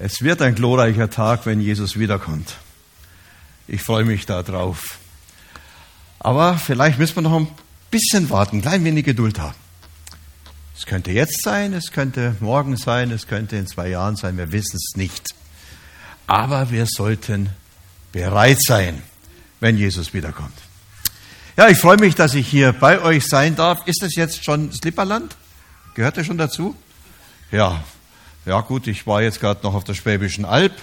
Es wird ein glorreicher Tag, wenn Jesus wiederkommt. Ich freue mich darauf. Aber vielleicht müssen wir noch ein bisschen warten, ein klein wenig Geduld haben. Es könnte jetzt sein, es könnte morgen sein, es könnte in 2 Jahren sein, wir wissen es nicht. Aber wir sollten bereit sein, wenn Jesus wiederkommt. Ja, ich freue mich, dass ich hier bei euch sein darf. Ist es jetzt schon Slipperland? Gehört das schon dazu? Ja, gut, ich war jetzt gerade noch auf der Schwäbischen Alb.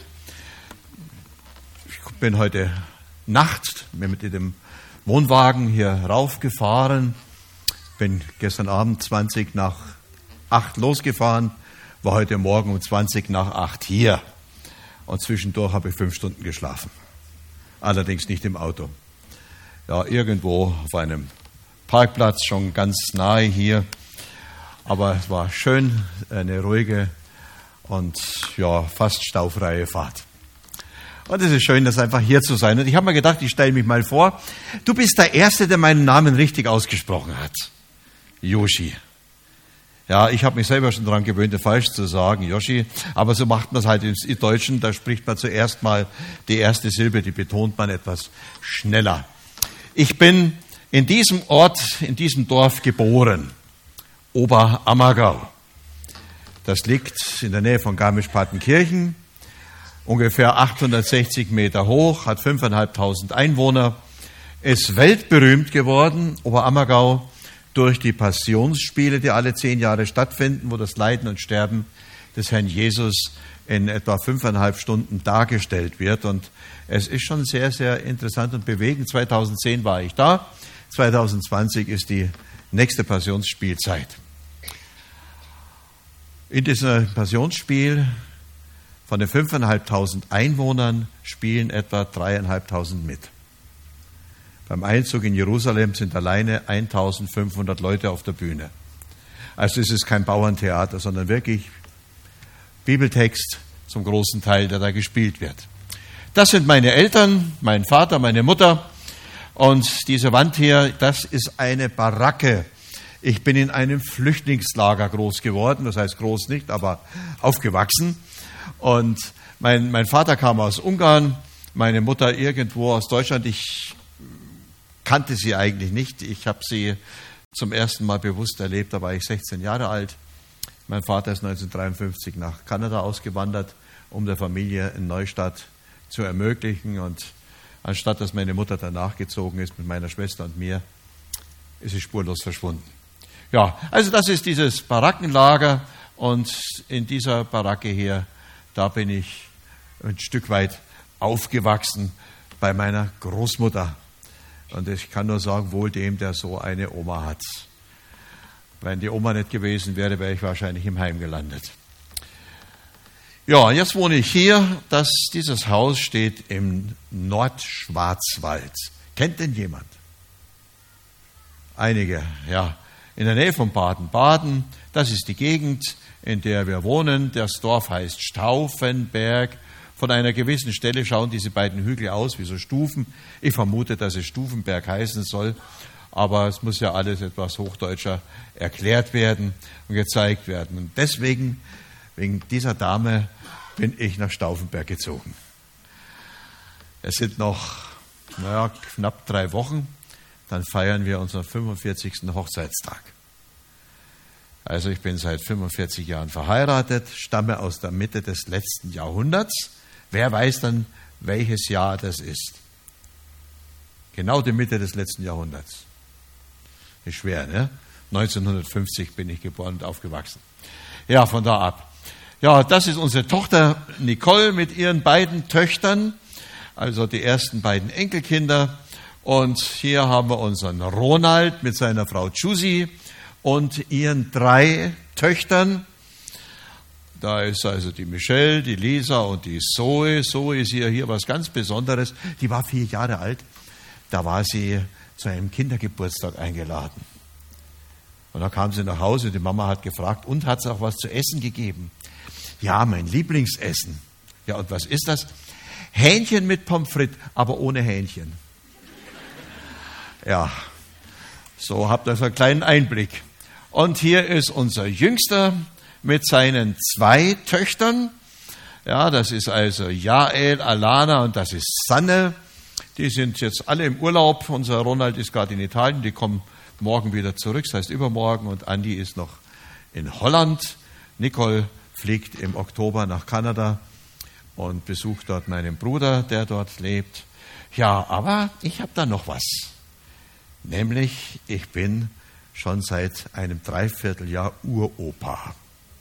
Ich bin heute Nacht mit dem Wohnwagen hier raufgefahren. Bin gestern Abend 20 nach 8 losgefahren, war heute Morgen um 20 nach 8 hier. Und zwischendurch habe ich 5 Stunden geschlafen. Allerdings nicht im Auto. Ja, irgendwo auf einem Parkplatz, schon ganz nahe hier. Aber es war schön, eine ruhige und ja, fast staufreie Fahrt. Und es ist schön, das einfach hier zu sein. Und ich habe mir gedacht, ich stelle mich mal vor. Du bist der Erste, der meinen Namen richtig ausgesprochen hat. Joshi. Ja, ich habe mich selber schon daran gewöhnt, falsch zu sagen, Joshi. Aber so macht man es halt im Deutschen. Da spricht man zuerst mal die erste Silbe, die betont man etwas schneller. Ich bin in diesem Ort, in diesem Dorf geboren. Oberammergau. Das liegt in der Nähe von Garmisch-Partenkirchen, ungefähr 860 Meter hoch, hat 5.500 Einwohner, ist weltberühmt geworden, Oberammergau, durch die Passionsspiele, die alle 10 Jahre stattfinden, wo das Leiden und Sterben des Herrn Jesus in etwa 5,5 Stunden dargestellt wird. Und es ist schon sehr, sehr interessant und bewegend. 2010 war ich da, 2020 ist die nächste Passionsspielzeit. In diesem Passionsspiel von den 5.500 Einwohnern spielen etwa 3.500 mit. Beim Einzug in Jerusalem sind alleine 1.500 Leute auf der Bühne. Also es ist kein Bauerntheater, sondern wirklich Bibeltext zum großen Teil, der da gespielt wird. Das sind meine Eltern, mein Vater, meine Mutter. Und diese Wand hier, das ist eine Baracke. Ich bin in einem Flüchtlingslager groß geworden, das heißt groß nicht, aber aufgewachsen. Und mein Vater kam aus Ungarn, meine Mutter irgendwo aus Deutschland. Ich kannte sie eigentlich nicht. Ich habe sie zum ersten Mal bewusst erlebt, da war ich 16 Jahre alt. Mein Vater ist 1953 nach Kanada ausgewandert, um der Familie einen Neustart zu ermöglichen. Und anstatt dass meine Mutter danach gezogen ist mit meiner Schwester und mir, ist sie spurlos verschwunden. Ja, also das ist dieses Barackenlager und in dieser Baracke hier, da bin ich ein Stück weit aufgewachsen bei meiner Großmutter. Und ich kann nur sagen, wohl dem, der so eine Oma hat. Wenn die Oma nicht gewesen wäre, wäre ich wahrscheinlich im Heim gelandet. Ja, jetzt wohne ich hier. Dieses Haus steht im Nordschwarzwald. Kennt denn jemand? Einige, ja. In der Nähe von Baden-Baden. Das ist die Gegend, in der wir wohnen. Das Dorf heißt Stauffenberg. Von einer gewissen Stelle schauen diese beiden Hügel aus wie so Stufen. Ich vermute, dass es Stufenberg heißen soll. Aber es muss ja alles etwas hochdeutscher erklärt werden und gezeigt werden. Und deswegen, wegen dieser Dame, bin ich nach Stauffenberg gezogen. Es sind noch knapp 3 Wochen. Dann feiern wir unseren 45. Hochzeitstag. Also ich bin seit 45 Jahren verheiratet, stamme aus der Mitte des letzten Jahrhunderts. Wer weiß dann, welches Jahr das ist? Genau die Mitte des letzten Jahrhunderts. Ist schwer, ne? 1950 bin ich geboren und aufgewachsen. Ja, von da ab. Ja, das ist unsere Tochter Nicole mit ihren beiden Töchtern, also die ersten beiden Enkelkinder. Und hier haben wir unseren Ronald mit seiner Frau Chusi und ihren 3 Töchtern. Da ist also die Michelle, die Lisa und die Zoe. Zoe ist hier was ganz Besonderes. Die war 4 Jahre alt. Da war sie zu einem Kindergeburtstag eingeladen. Und da kam sie nach Hause und die Mama hat gefragt, und hat es auch was zu essen gegeben? Ja, mein Lieblingsessen. Ja, und was ist das? Hähnchen mit Pommes frites, aber ohne Hähnchen. Ja, so habt ihr so einen kleinen Einblick. Und hier ist unser Jüngster mit seinen 2 Töchtern. Ja, das ist also Jael, Alana und das ist Sanne. Die sind jetzt alle im Urlaub. Unser Ronald ist gerade in Italien, die kommen morgen wieder zurück, das heißt übermorgen. Und Andi ist noch in Holland. Nicole fliegt im Oktober nach Kanada und besucht dort meinen Bruder, der dort lebt. Ja, aber ich habe da noch was. Nämlich, ich bin schon seit einem Dreivierteljahr Uropa.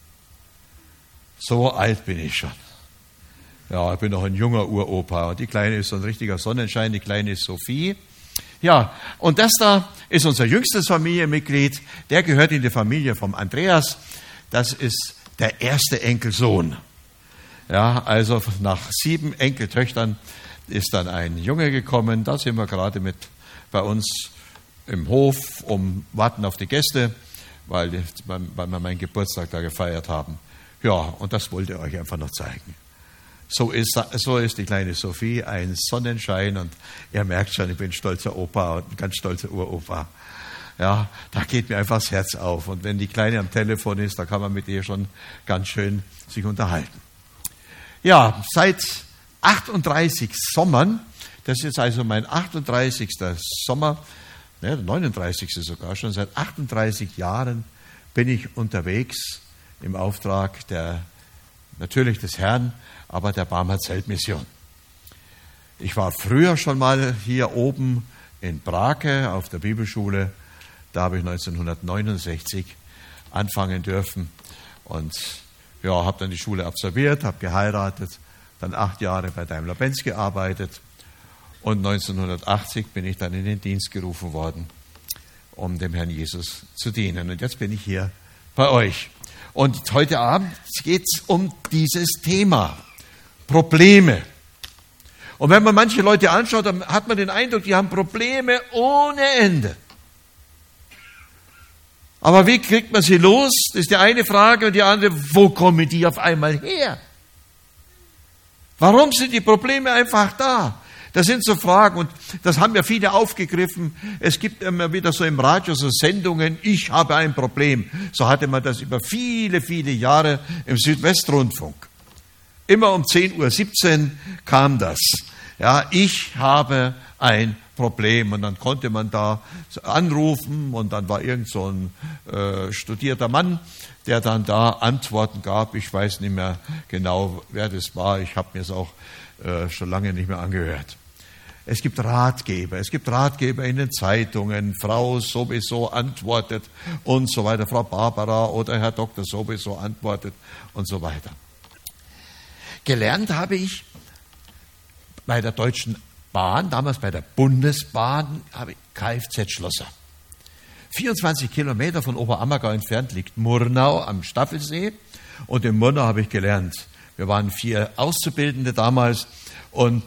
So alt bin ich schon. Ja, ich bin noch ein junger Uropa. Und die Kleine ist so ein richtiger Sonnenschein, die Kleine ist Sophie. Ja, und das da ist unser jüngstes Familienmitglied. Der gehört in die Familie vom Andreas. Das ist der erste Enkelsohn. Ja, also nach 7 Enkeltöchtern ist dann ein Junge gekommen. Da sind wir gerade mit bei uns im Hof, warten auf die Gäste, weil wir meinen Geburtstag da gefeiert haben. Ja, und das wollte ich euch einfach noch zeigen. So ist die kleine Sophie ein Sonnenschein und ihr merkt schon, ich bin ein stolzer Opa und ein ganz stolzer Uropa. Ja, da geht mir einfach das Herz auf. Und wenn die Kleine am Telefon ist, da kann man mit ihr schon ganz schön sich unterhalten. Ja, seit 38 Sommern, das ist jetzt also mein 38. Sommer, der 39. sogar schon, seit 38 Jahren bin ich unterwegs im Auftrag natürlich des Herrn, aber der Barmherzeltmission. Ich war früher schon mal hier oben in Brake auf der Bibelschule. Da habe ich 1969 anfangen dürfen und ja, habe dann die Schule absolviert, habe geheiratet, dann 8 Jahre bei Daimler-Benz gearbeitet und 1980 bin ich dann in den Dienst gerufen worden, um dem Herrn Jesus zu dienen. Und jetzt bin ich hier bei euch. Und heute Abend geht es um dieses Thema, Probleme. Und wenn man manche Leute anschaut, dann hat man den Eindruck, die haben Probleme ohne Ende. Aber wie kriegt man sie los? Das ist die eine Frage. Und die andere, wo kommen die auf einmal her? Warum sind die Probleme einfach da? Das sind so Fragen und das haben ja viele aufgegriffen. Es gibt immer wieder so im Radio so Sendungen, ich habe ein Problem. So hatte man das über viele, viele Jahre im Südwestrundfunk. Immer um 10:17 Uhr kam das. Ja, ich habe ein Problem. Und dann konnte man da anrufen und dann war irgend so ein studierter Mann, der dann da Antworten gab. Ich weiß nicht mehr genau, wer das war. Ich habe mir es auch schon lange nicht mehr angehört. Es gibt Ratgeber in den Zeitungen, Frau sowieso antwortet und so weiter, Frau Barbara oder Herr Doktor sowieso antwortet und so weiter. Gelernt habe ich bei der Deutschen Bahn, damals bei der Bundesbahn, habe ich Kfz-Schlosser. 24 Kilometer von Oberammergau entfernt liegt Murnau am Staffelsee und in Murnau habe ich gelernt. Wir waren 4 Auszubildende damals und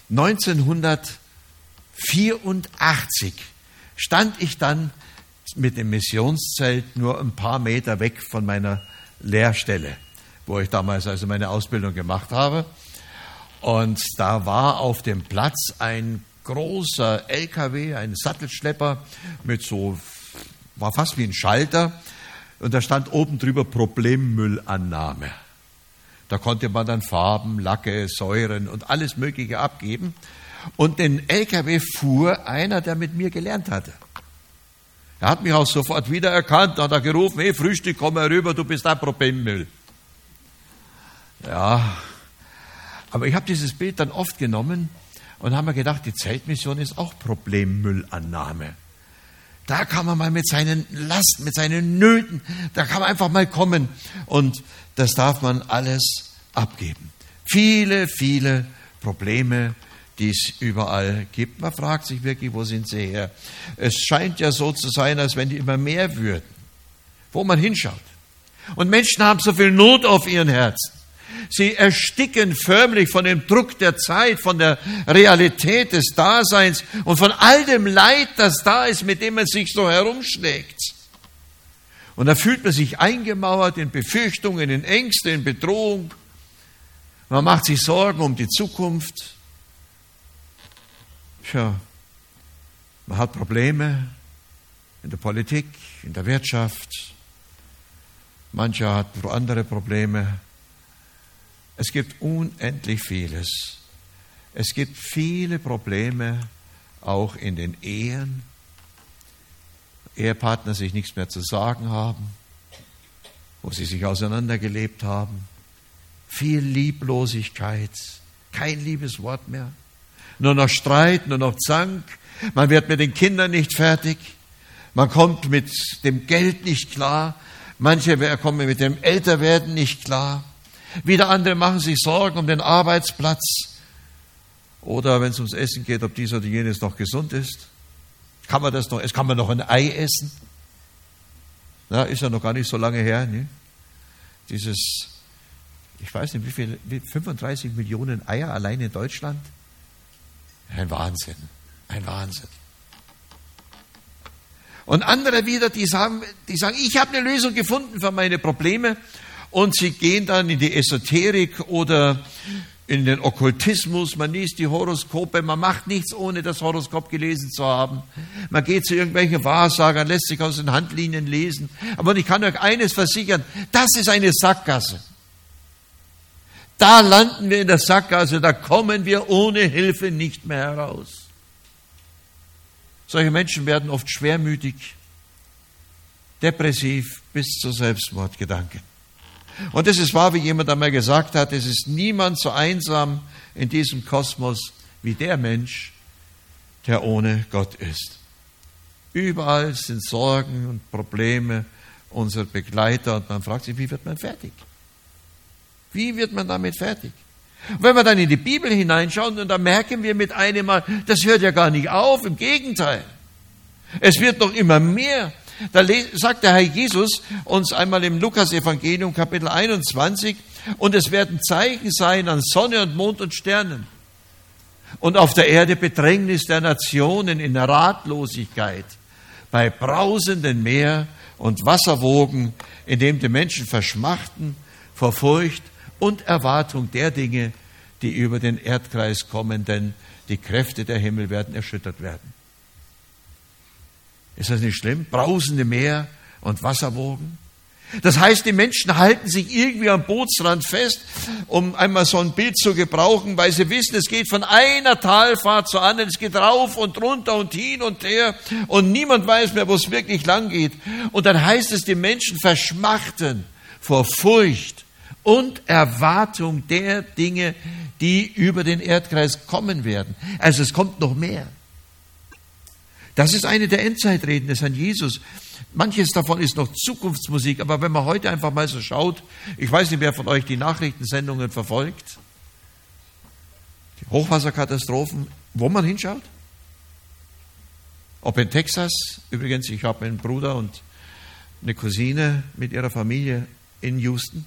1984 stand ich dann mit dem Missionszelt nur ein paar Meter weg von meiner Lehrstelle, wo ich damals also meine Ausbildung gemacht habe. Und da war auf dem Platz ein großer LKW, ein Sattelschlepper war fast wie ein Schalter und da stand oben drüber Problemmüllannahme. Da konnte man dann Farben, Lacke, Säuren und alles Mögliche abgeben. Und den LKW fuhr einer, der mit mir gelernt hatte. Er hat mich auch sofort wiedererkannt, hat er gerufen, hey Frühstück, komm herüber, du bist ein Problemmüll. Ja, aber ich habe dieses Bild dann oft genommen und habe mir gedacht, die Zeltmission ist auch Problemmüllannahme. Da kann man mal mit seinen Lasten, mit seinen Nöten, da kann man einfach mal kommen und das darf man alles abgeben. Viele, viele Probleme, die es überall gibt. Man fragt sich wirklich, wo sind sie her? Es scheint ja so zu sein, als wenn die immer mehr würden, wo man hinschaut. Und Menschen haben so viel Not auf ihren Herzen. Sie ersticken förmlich von dem Druck der Zeit, von der Realität des Daseins und von all dem Leid, das da ist, mit dem man sich so herumschlägt. Und da fühlt man sich eingemauert in Befürchtungen, in Ängste, in Bedrohung. Man macht sich Sorgen um die Zukunft. Tja, man hat Probleme in der Politik, in der Wirtschaft. Mancher hat andere Probleme. Es gibt unendlich vieles. Es gibt viele Probleme, auch in den Ehen. Ehepartner sich nichts mehr zu sagen haben, wo sie sich auseinandergelebt haben. Viel Lieblosigkeit, kein liebes Wort mehr. Nur noch Streit, nur noch Zank. Man wird mit den Kindern nicht fertig. Man kommt mit dem Geld nicht klar. Manche kommen mit dem Älterwerden nicht klar. Wieder andere machen sich Sorgen um den Arbeitsplatz. Oder wenn es ums Essen geht, ob dies oder jenes noch gesund ist. Kann man noch ein Ei essen? Na, ist ja noch gar nicht so lange her. Ne? Ich weiß nicht, 35 Millionen Eier allein in Deutschland? Ein Wahnsinn, ein Wahnsinn. Und andere wieder, die sagen, ich habe eine Lösung gefunden für meine Probleme. Und sie gehen dann in die Esoterik oder in den Okkultismus. Man liest die Horoskope, man macht nichts, ohne das Horoskop gelesen zu haben. Man geht zu irgendwelchen Wahrsagern, lässt sich aus den Handlinien lesen. Aber ich kann euch eines versichern, das ist eine Sackgasse. Da landen wir in der Sackgasse, da kommen wir ohne Hilfe nicht mehr heraus. Solche Menschen werden oft schwermütig, depressiv bis zu Selbstmordgedanken. Und es ist wahr, wie jemand einmal gesagt hat, es ist niemand so einsam in diesem Kosmos wie der Mensch, der ohne Gott ist. Überall sind Sorgen und Probleme unser Begleiter und man fragt sich, wie wird man fertig? Wie wird man damit fertig? Und wenn wir dann in die Bibel hineinschauen, und da merken wir mit einem Mal, das hört ja gar nicht auf, im Gegenteil. Es wird noch immer mehr. Da sagt der Herr Jesus uns einmal im Lukas-Evangelium, Kapitel 21, und es werden Zeichen sein an Sonne und Mond und Sternen. Und auf der Erde Bedrängnis der Nationen in Ratlosigkeit, bei brausendem Meer und Wasserwogen, in dem die Menschen verschmachten vor Furcht und Erwartung der Dinge, die über den Erdkreis kommen, denn die Kräfte der Himmel werden erschüttert werden. Ist das nicht schlimm? Brausende Meer und Wasserwogen. Das heißt, die Menschen halten sich irgendwie am Bootsrand fest, um einmal so ein Bild zu gebrauchen, weil sie wissen, es geht von einer Talfahrt zur anderen, es geht rauf und runter und hin und her und niemand weiß mehr, wo es wirklich lang geht. Und dann heißt es, die Menschen verschmachten vor Furcht und Erwartung der Dinge, die über den Erdkreis kommen werden. Also es kommt noch mehr. Das ist eine der Endzeitreden des Herrn Jesus. Manches davon ist noch Zukunftsmusik, aber wenn man heute einfach mal so schaut, ich weiß nicht, wer von euch die Nachrichtensendungen verfolgt, die Hochwasserkatastrophen, wo man hinschaut, ob in Texas, übrigens, ich habe einen Bruder und eine Cousine mit ihrer Familie in Houston.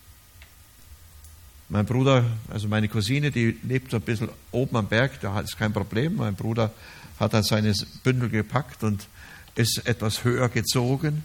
Mein Bruder, also meine Cousine, die lebt so ein bisschen oben am Berg, da ist kein Problem. Mein Bruder hat dann seine Bündel gepackt und ist etwas höher gezogen.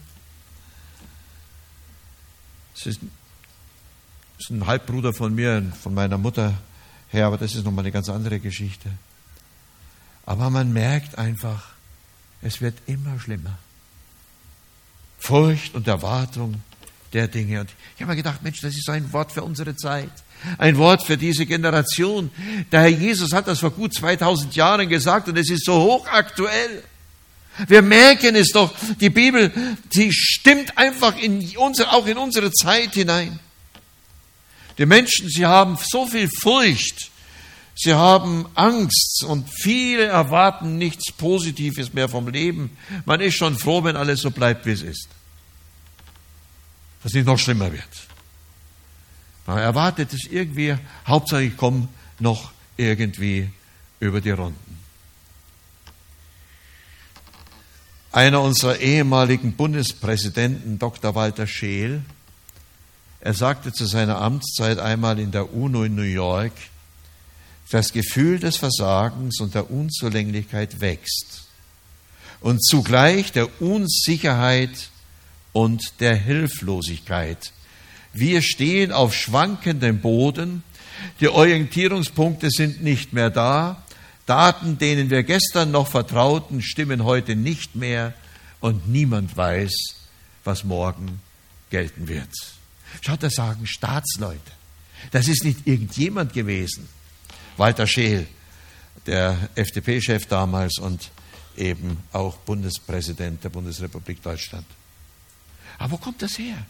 Es ist ein Halbbruder von mir, von meiner Mutter her, aber das ist nochmal eine ganz andere Geschichte. Aber man merkt einfach, es wird immer schlimmer. Furcht und Erwartung der Dinge. Und ich habe mir gedacht, Mensch, das ist ein Wort für unsere Zeit. Ein Wort für diese Generation. Der Herr Jesus hat das vor gut 2000 Jahren gesagt und es ist so hochaktuell. Wir merken es doch, die Bibel, sie stimmt einfach auch in unsere Zeit hinein. Die Menschen, sie haben so viel Furcht, sie haben Angst und viele erwarten nichts Positives mehr vom Leben. Man ist schon froh, wenn alles so bleibt, wie es ist. Dass es nicht noch schlimmer wird. Man erwartet es irgendwie, Hauptsache ich komme noch irgendwie über die Runden. Einer unserer ehemaligen Bundespräsidenten, Dr. Walter Scheel, er sagte zu seiner Amtszeit einmal in der UNO in New York, das Gefühl des Versagens und der Unzulänglichkeit wächst und zugleich der Unsicherheit und der Hilflosigkeit. Wir stehen auf schwankendem Boden, die Orientierungspunkte sind nicht mehr da, Daten, denen wir gestern noch vertrauten, stimmen heute nicht mehr und niemand weiß, was morgen gelten wird. Schaut, das sagen Staatsleute. Das ist nicht irgendjemand gewesen. Walter Scheel, der FDP-Chef damals und eben auch Bundespräsident der Bundesrepublik Deutschland. Aber wo kommt das her?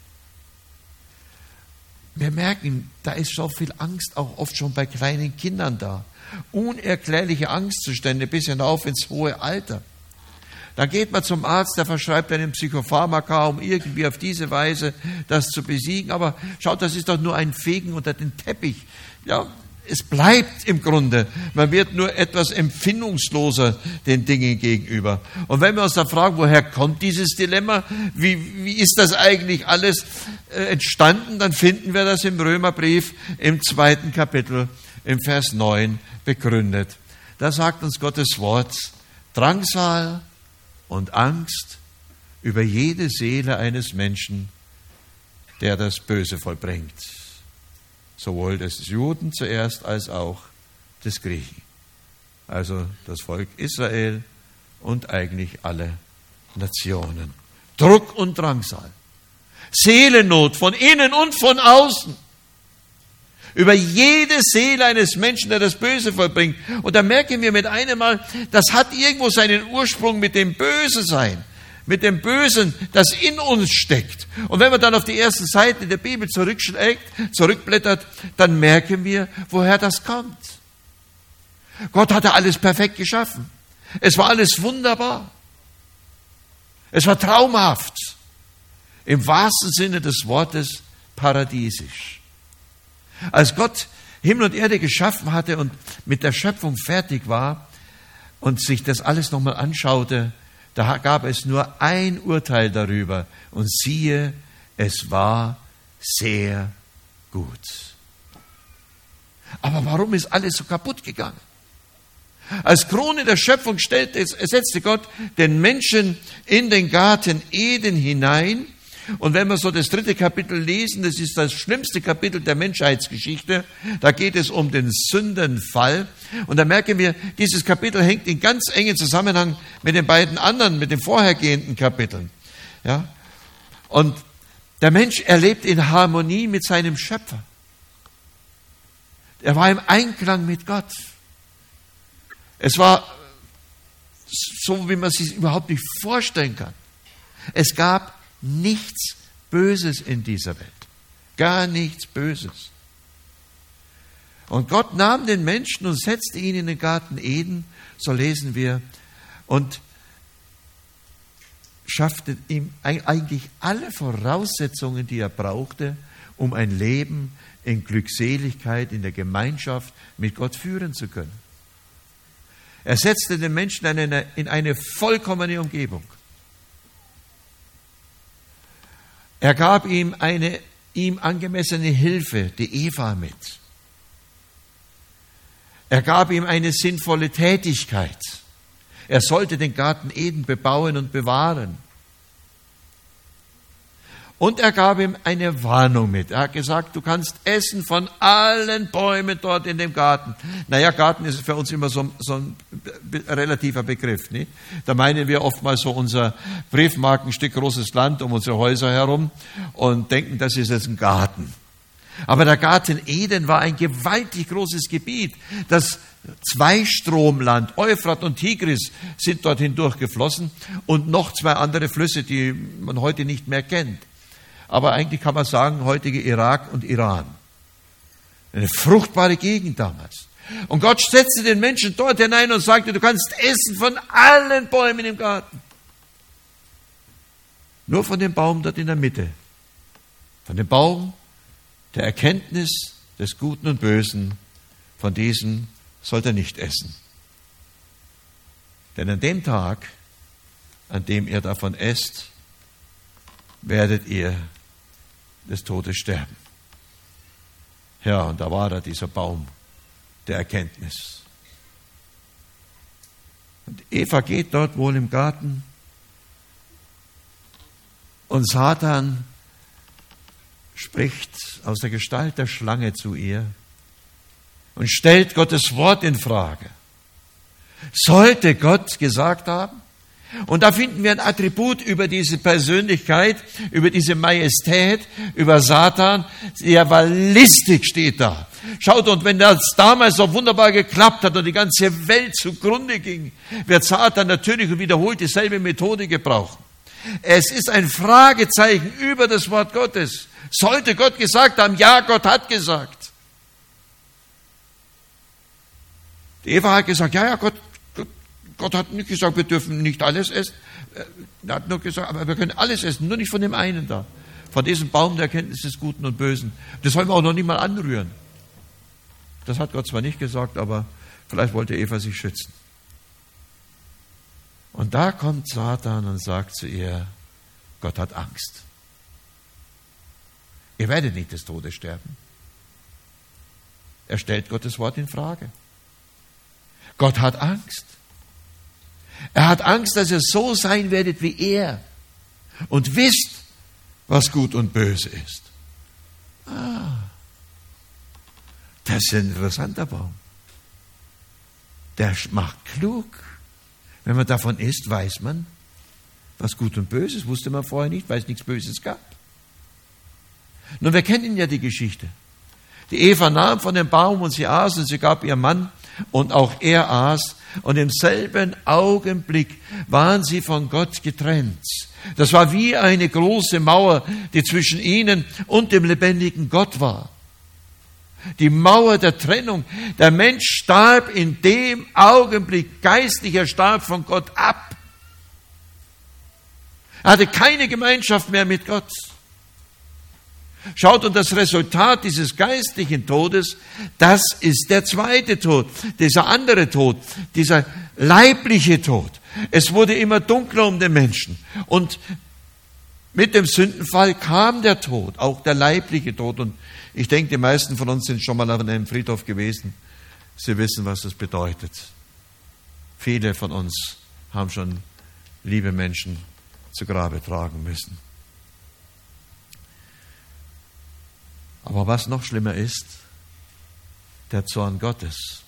Wir merken, da ist so viel Angst auch oft schon bei kleinen Kindern da. Unerklärliche Angstzustände bis hinauf ins hohe Alter. Dann geht man zum Arzt, der verschreibt einen Psychopharmaka, um irgendwie auf diese Weise das zu besiegen. Aber schaut, das ist doch nur ein Fegen unter den Teppich. Ja, es bleibt im Grunde. Man wird nur etwas empfindungsloser den Dingen gegenüber. Und wenn wir uns dann fragen, woher kommt dieses Dilemma? Wie ist das eigentlich alles entstanden? Dann finden wir das im Römerbrief im 2. Kapitel, im Vers 9 begründet. Da sagt uns Gottes Wort, Drangsal und Angst über jede Seele eines Menschen, der das Böse vollbringt. Sowohl des Juden zuerst als auch des Griechen. Also das Volk Israel und eigentlich alle Nationen. Druck und Drangsal. Seelennot von innen und von außen. Über jede Seele eines Menschen, der das Böse vollbringt. Und da merken wir mit einem Mal, das hat irgendwo seinen Ursprung mit dem Bösesein, mit dem Bösen, das in uns steckt. Und wenn man dann auf die ersten Seiten der Bibel zurückblättert, dann merken wir, woher das kommt. Gott hatte alles perfekt geschaffen. Es war alles wunderbar. Es war traumhaft. Im wahrsten Sinne des Wortes paradiesisch. Als Gott Himmel und Erde geschaffen hatte und mit der Schöpfung fertig war und sich das alles nochmal anschaute, da gab es nur ein Urteil darüber. Und siehe, es war sehr gut. Aber warum ist alles so kaputt gegangen? Als Krone der Schöpfung setzte Gott den Menschen in den Garten Eden hinein. Und wenn wir so das 3. Kapitel lesen, das ist das schlimmste Kapitel der Menschheitsgeschichte, da geht es um den Sündenfall. Und da merken wir, dieses Kapitel hängt in ganz engen Zusammenhang mit den beiden anderen, mit den vorhergehenden Kapiteln. Ja? Und der Mensch erlebt in Harmonie mit seinem Schöpfer. Er war im Einklang mit Gott. Es war so, wie man es sich überhaupt nicht vorstellen kann. Es gab nichts Böses in dieser Welt. Gar nichts Böses. Und Gott nahm den Menschen und setzte ihn in den Garten Eden, so lesen wir, und schaffte ihm eigentlich alle Voraussetzungen, die er brauchte, um ein Leben in Glückseligkeit, in der Gemeinschaft mit Gott führen zu können. Er setzte den Menschen in eine vollkommene Umgebung. Er gab ihm eine ihm angemessene Hilfe, die Eva, mit. Er gab ihm eine sinnvolle Tätigkeit. Er sollte den Garten Eden bebauen und bewahren. Und er gab ihm eine Warnung mit. Er hat gesagt, du kannst essen von allen Bäumen dort in dem Garten. Naja, Garten ist für uns immer so ein relativer Begriff. Nicht? Da meinen wir oftmals so unser Briefmarkenstück großes Land um unsere Häuser herum und denken, das ist jetzt ein Garten. Aber der Garten Eden war ein gewaltig großes Gebiet. Das Zweistromland, Euphrat und Tigris sind dorthin durchgeflossen und noch 2 andere Flüsse, die man heute nicht mehr kennt. Aber eigentlich kann man sagen, heutige Irak und Iran. Eine fruchtbare Gegend damals. Und Gott setzte den Menschen dort hinein und sagte, du kannst essen von allen Bäumen im Garten. Nur von dem Baum dort in der Mitte. Von dem Baum der Erkenntnis des Guten und Bösen, von diesem sollt ihr nicht essen. Denn an dem Tag, an dem ihr davon esst, werdet ihr des Todes sterben. Ja, und da war da dieser Baum der Erkenntnis. Und Eva geht dort wohl im Garten und Satan spricht aus der Gestalt der Schlange zu ihr und stellt Gottes Wort in Frage. Sollte Gott gesagt haben, Und da finden wir ein Attribut über diese Persönlichkeit, über diese Majestät, über Satan. Der war listig, steht da. Schaut, und wenn das damals so wunderbar geklappt hat und die ganze Welt zugrunde ging, wird Satan natürlich und wiederholt dieselbe Methode gebrauchen. Es ist ein Fragezeichen über das Wort Gottes. Sollte Gott gesagt haben? Ja, Gott hat gesagt. Die Eva hat gesagt, ja, Gott hat nicht gesagt, wir dürfen nicht alles essen. Er hat nur gesagt, aber wir können alles essen, nur nicht von dem einen da. Von diesem Baum der Erkenntnis des Guten und Bösen. Das sollen wir auch noch nicht mal anrühren. Das hat Gott zwar nicht gesagt, aber vielleicht wollte Eva sich schützen. Und da kommt Satan und sagt zu ihr, Gott hat Angst. Ihr werdet nicht des Todes sterben. Er stellt Gottes Wort in Frage. Gott hat Angst. Er hat Angst, dass ihr so sein werdet wie er und wisst, was gut und böse ist. Das ist ein interessanter Baum. Der macht klug. Wenn man davon isst, weiß man, was gut und böse ist. Wusste man vorher nicht, weil es nichts Böses gab. Nun, wir kennen ja die Geschichte. Die Eva nahm von dem Baum und sie aß und sie gab ihrem Mann und auch er aß. Und im selben Augenblick waren sie von Gott getrennt. Das war wie eine große Mauer, die zwischen ihnen und dem lebendigen Gott war. Die Mauer der Trennung. Der Mensch starb in dem Augenblick geistlich, er starb von Gott ab. Er hatte keine Gemeinschaft mehr mit Gott. Schaut, und das Resultat dieses geistlichen Todes, das ist der zweite Tod, dieser andere Tod, dieser leibliche Tod. Es wurde immer dunkler um den Menschen. Und mit dem Sündenfall kam der Tod, auch der leibliche Tod. Und ich denke, die meisten von uns sind schon mal auf einem Friedhof gewesen. Sie wissen, was das bedeutet. Viele von uns haben schon liebe Menschen zu Grabe tragen müssen. Aber was noch schlimmer ist, der Zorn Gottes,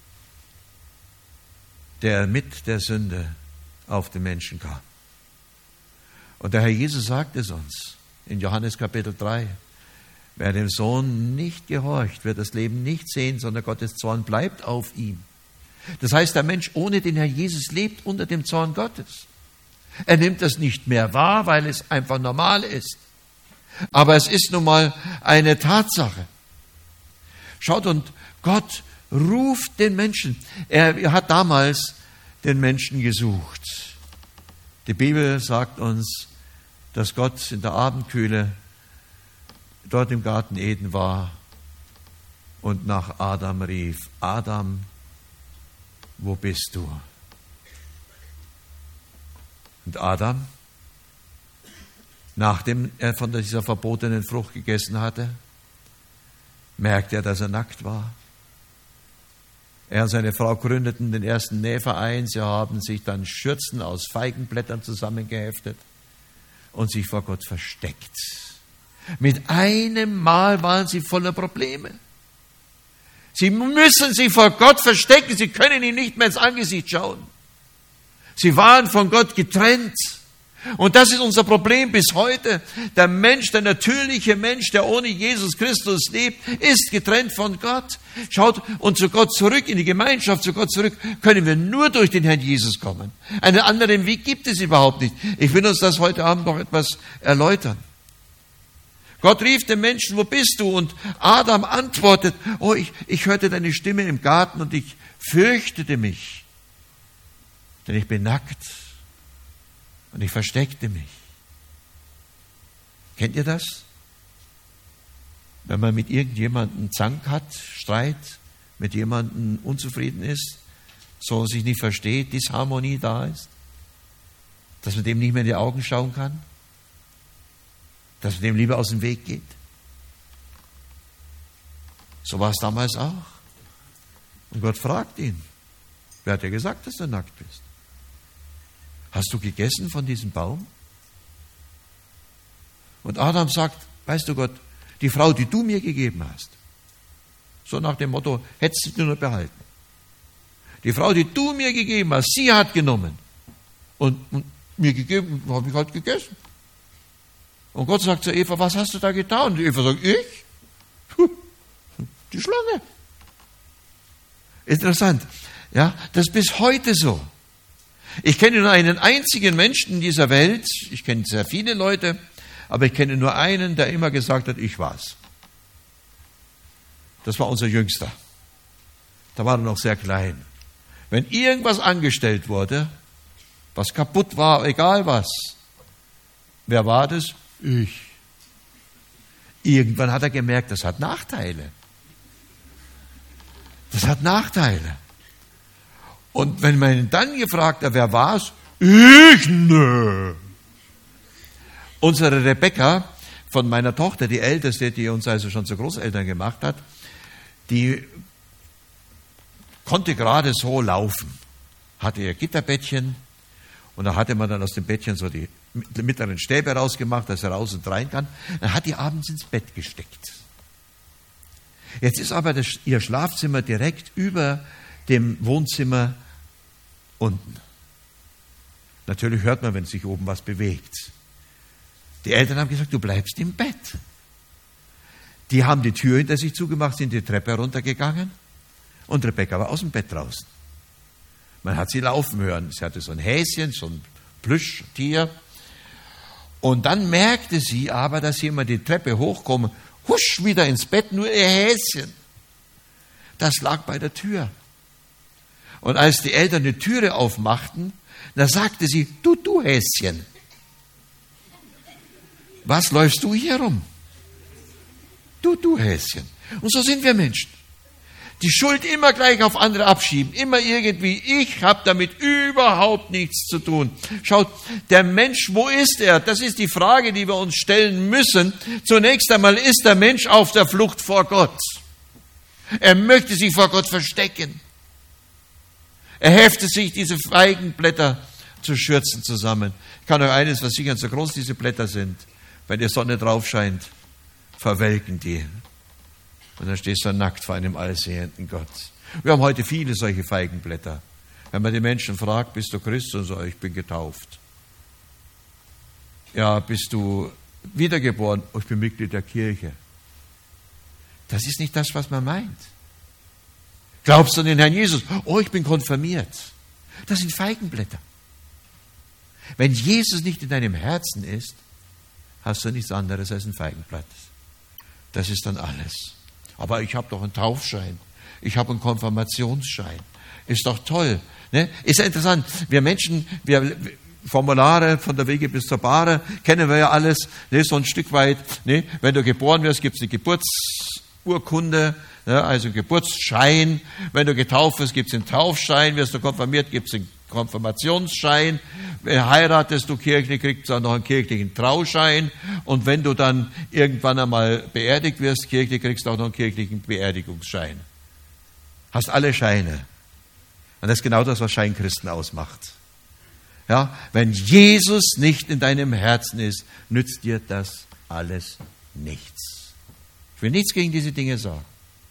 der mit der Sünde auf den Menschen kam. Und der Herr Jesus sagt es uns in Johannes Kapitel 3, wer dem Sohn nicht gehorcht, wird das Leben nicht sehen, sondern Gottes Zorn bleibt auf ihm. Das heißt, der Mensch ohne den Herr Jesus lebt unter dem Zorn Gottes. Er nimmt das nicht mehr wahr, weil es einfach normal ist. Aber es ist nun mal eine Tatsache. Schaut, und Gott ruft den Menschen. Er hat damals den Menschen gesucht. Die Bibel sagt uns, dass Gott in der Abendkühle dort im Garten Eden war und nach Adam rief, Adam, wo bist du? Und Adam, nachdem er von dieser verbotenen Frucht gegessen hatte, merkte er, dass er nackt war. Er und seine Frau gründeten den ersten Nähverein. Sie haben sich dann Schürzen aus Feigenblättern zusammengeheftet und sich vor Gott versteckt. Mit einem Mal waren sie voller Probleme. Sie müssen sich vor Gott verstecken. Sie können ihm nicht mehr ins Angesicht schauen. Sie waren von Gott getrennt. Und das ist unser Problem bis heute. Der Mensch, der natürliche Mensch, der ohne Jesus Christus lebt, ist getrennt von Gott. Schaut, und zu Gott zurück, in die Gemeinschaft zu Gott zurück, können wir nur durch den Herrn Jesus kommen. Einen anderen Weg gibt es überhaupt nicht. Ich will uns das heute Abend noch etwas erläutern. Gott rief den Menschen, wo bist du? Und Adam antwortet, oh, ich hörte deine Stimme im Garten und ich fürchtete mich, denn ich bin nackt. Und ich versteckte mich. Kennt ihr das? Wenn man mit irgendjemandem Zank hat, Streit, mit jemandem unzufrieden ist, so sich nicht versteht, Disharmonie da ist, dass man dem nicht mehr in die Augen schauen kann, dass man dem lieber aus dem Weg geht. So war es damals auch. Und Gott fragt ihn, wer hat dir gesagt, dass du nackt bist? Hast du gegessen von diesem Baum? Und Adam sagt, weißt du Gott, die Frau, die du mir gegeben hast, so nach dem Motto, hättest du nur behalten. Die Frau, die du mir gegeben hast, sie hat genommen und mir gegeben, habe ich halt gegessen. Und Gott sagt zu Eva, was hast du da getan? Und Eva sagt, ich? Die Schlange. Interessant. Ja, das ist bis heute so. Ich kenne nur einen einzigen Menschen in dieser Welt, ich kenne sehr viele Leute, aber ich kenne nur einen, der immer gesagt hat, ich war's. Das war unser Jüngster. Da war er noch sehr klein. Wenn irgendwas angestellt wurde, was kaputt war, egal was, wer war das? Ich. Irgendwann hat er gemerkt, das hat Nachteile. Das hat Nachteile. Und wenn man ihn dann gefragt hat, wer war's? Ich, nö. Unsere Rebecca von meiner Tochter, die Älteste, die uns also schon zu Großeltern gemacht hat, die konnte gerade so laufen, hatte ihr Gitterbettchen und da hatte man dann aus dem Bettchen so die mittleren Stäbe rausgemacht, dass er raus und rein kann. Dann hat die abends ins Bett gesteckt. Jetzt ist aber ihr Schlafzimmer direkt über dem Wohnzimmer unten. Natürlich hört man, wenn sich oben was bewegt. Die Eltern haben gesagt, du bleibst im Bett. Die haben die Tür hinter sich zugemacht, sind die Treppe heruntergegangen und Rebecca war aus dem Bett draußen. Man hat sie laufen hören. Sie hatte so ein Häschen, so ein Plüschtier. Und dann merkte sie aber, dass sie immer die Treppe hochkommen, husch, wieder ins Bett, nur ihr Häschen. Das lag bei der Tür. Und als die Eltern die Türe aufmachten, da sagte sie, du Häschen, was läufst du hier rum? Du Häschen. Und so sind wir Menschen. Die Schuld immer gleich auf andere abschieben, immer irgendwie, ich habe damit überhaupt nichts zu tun. Schaut, der Mensch, wo ist er? Das ist die Frage, die wir uns stellen müssen. Zunächst einmal ist der Mensch auf der Flucht vor Gott. Er möchte sich vor Gott verstecken. Er heftet sich diese Feigenblätter zu Schürzen zusammen. Ich kann euch eines versichern, so groß diese Blätter sind, wenn die Sonne drauf scheint, verwelken die. Und dann stehst du nackt vor einem allsehenden Gott. Wir haben heute viele solche Feigenblätter. Wenn man die Menschen fragt, bist du Christ? Und so, ich bin getauft. Ja, bist du wiedergeboren? Oh, ich bin Mitglied der Kirche. Das ist nicht das, was man meint. Glaubst du an den Herrn Jesus? Oh, ich bin konfirmiert. Das sind Feigenblätter. Wenn Jesus nicht in deinem Herzen ist, hast du nichts anderes als ein Feigenblatt. Das ist dann alles. Aber ich habe doch einen Taufschein. Ich habe einen Konfirmationsschein. Ist doch toll. Ne? Ist ja interessant. Wir Menschen, Formulare von der Wege bis zur Bahre, kennen wir ja alles. Ne? So ein Stück weit. Ne? Wenn du geboren wirst, gibt es eine Geburtsurkunde, ne? Also einen Geburtsschein. Wenn du getauft wirst, gibt es einen Taufschein. Wirst du konfirmiert, gibt es einen Konfirmationsschein. Heiratest du kirchlich, kriegst du auch noch einen kirchlichen Trauschein. Und wenn du dann irgendwann einmal beerdigt wirst, kirchlich, kriegst du auch noch einen kirchlichen Beerdigungsschein. Hast alle Scheine. Und das ist genau das, was Scheinchristen ausmacht. Ja, wenn Jesus nicht in deinem Herzen ist, nützt dir das alles nichts. Ich will nichts gegen diese Dinge sagen.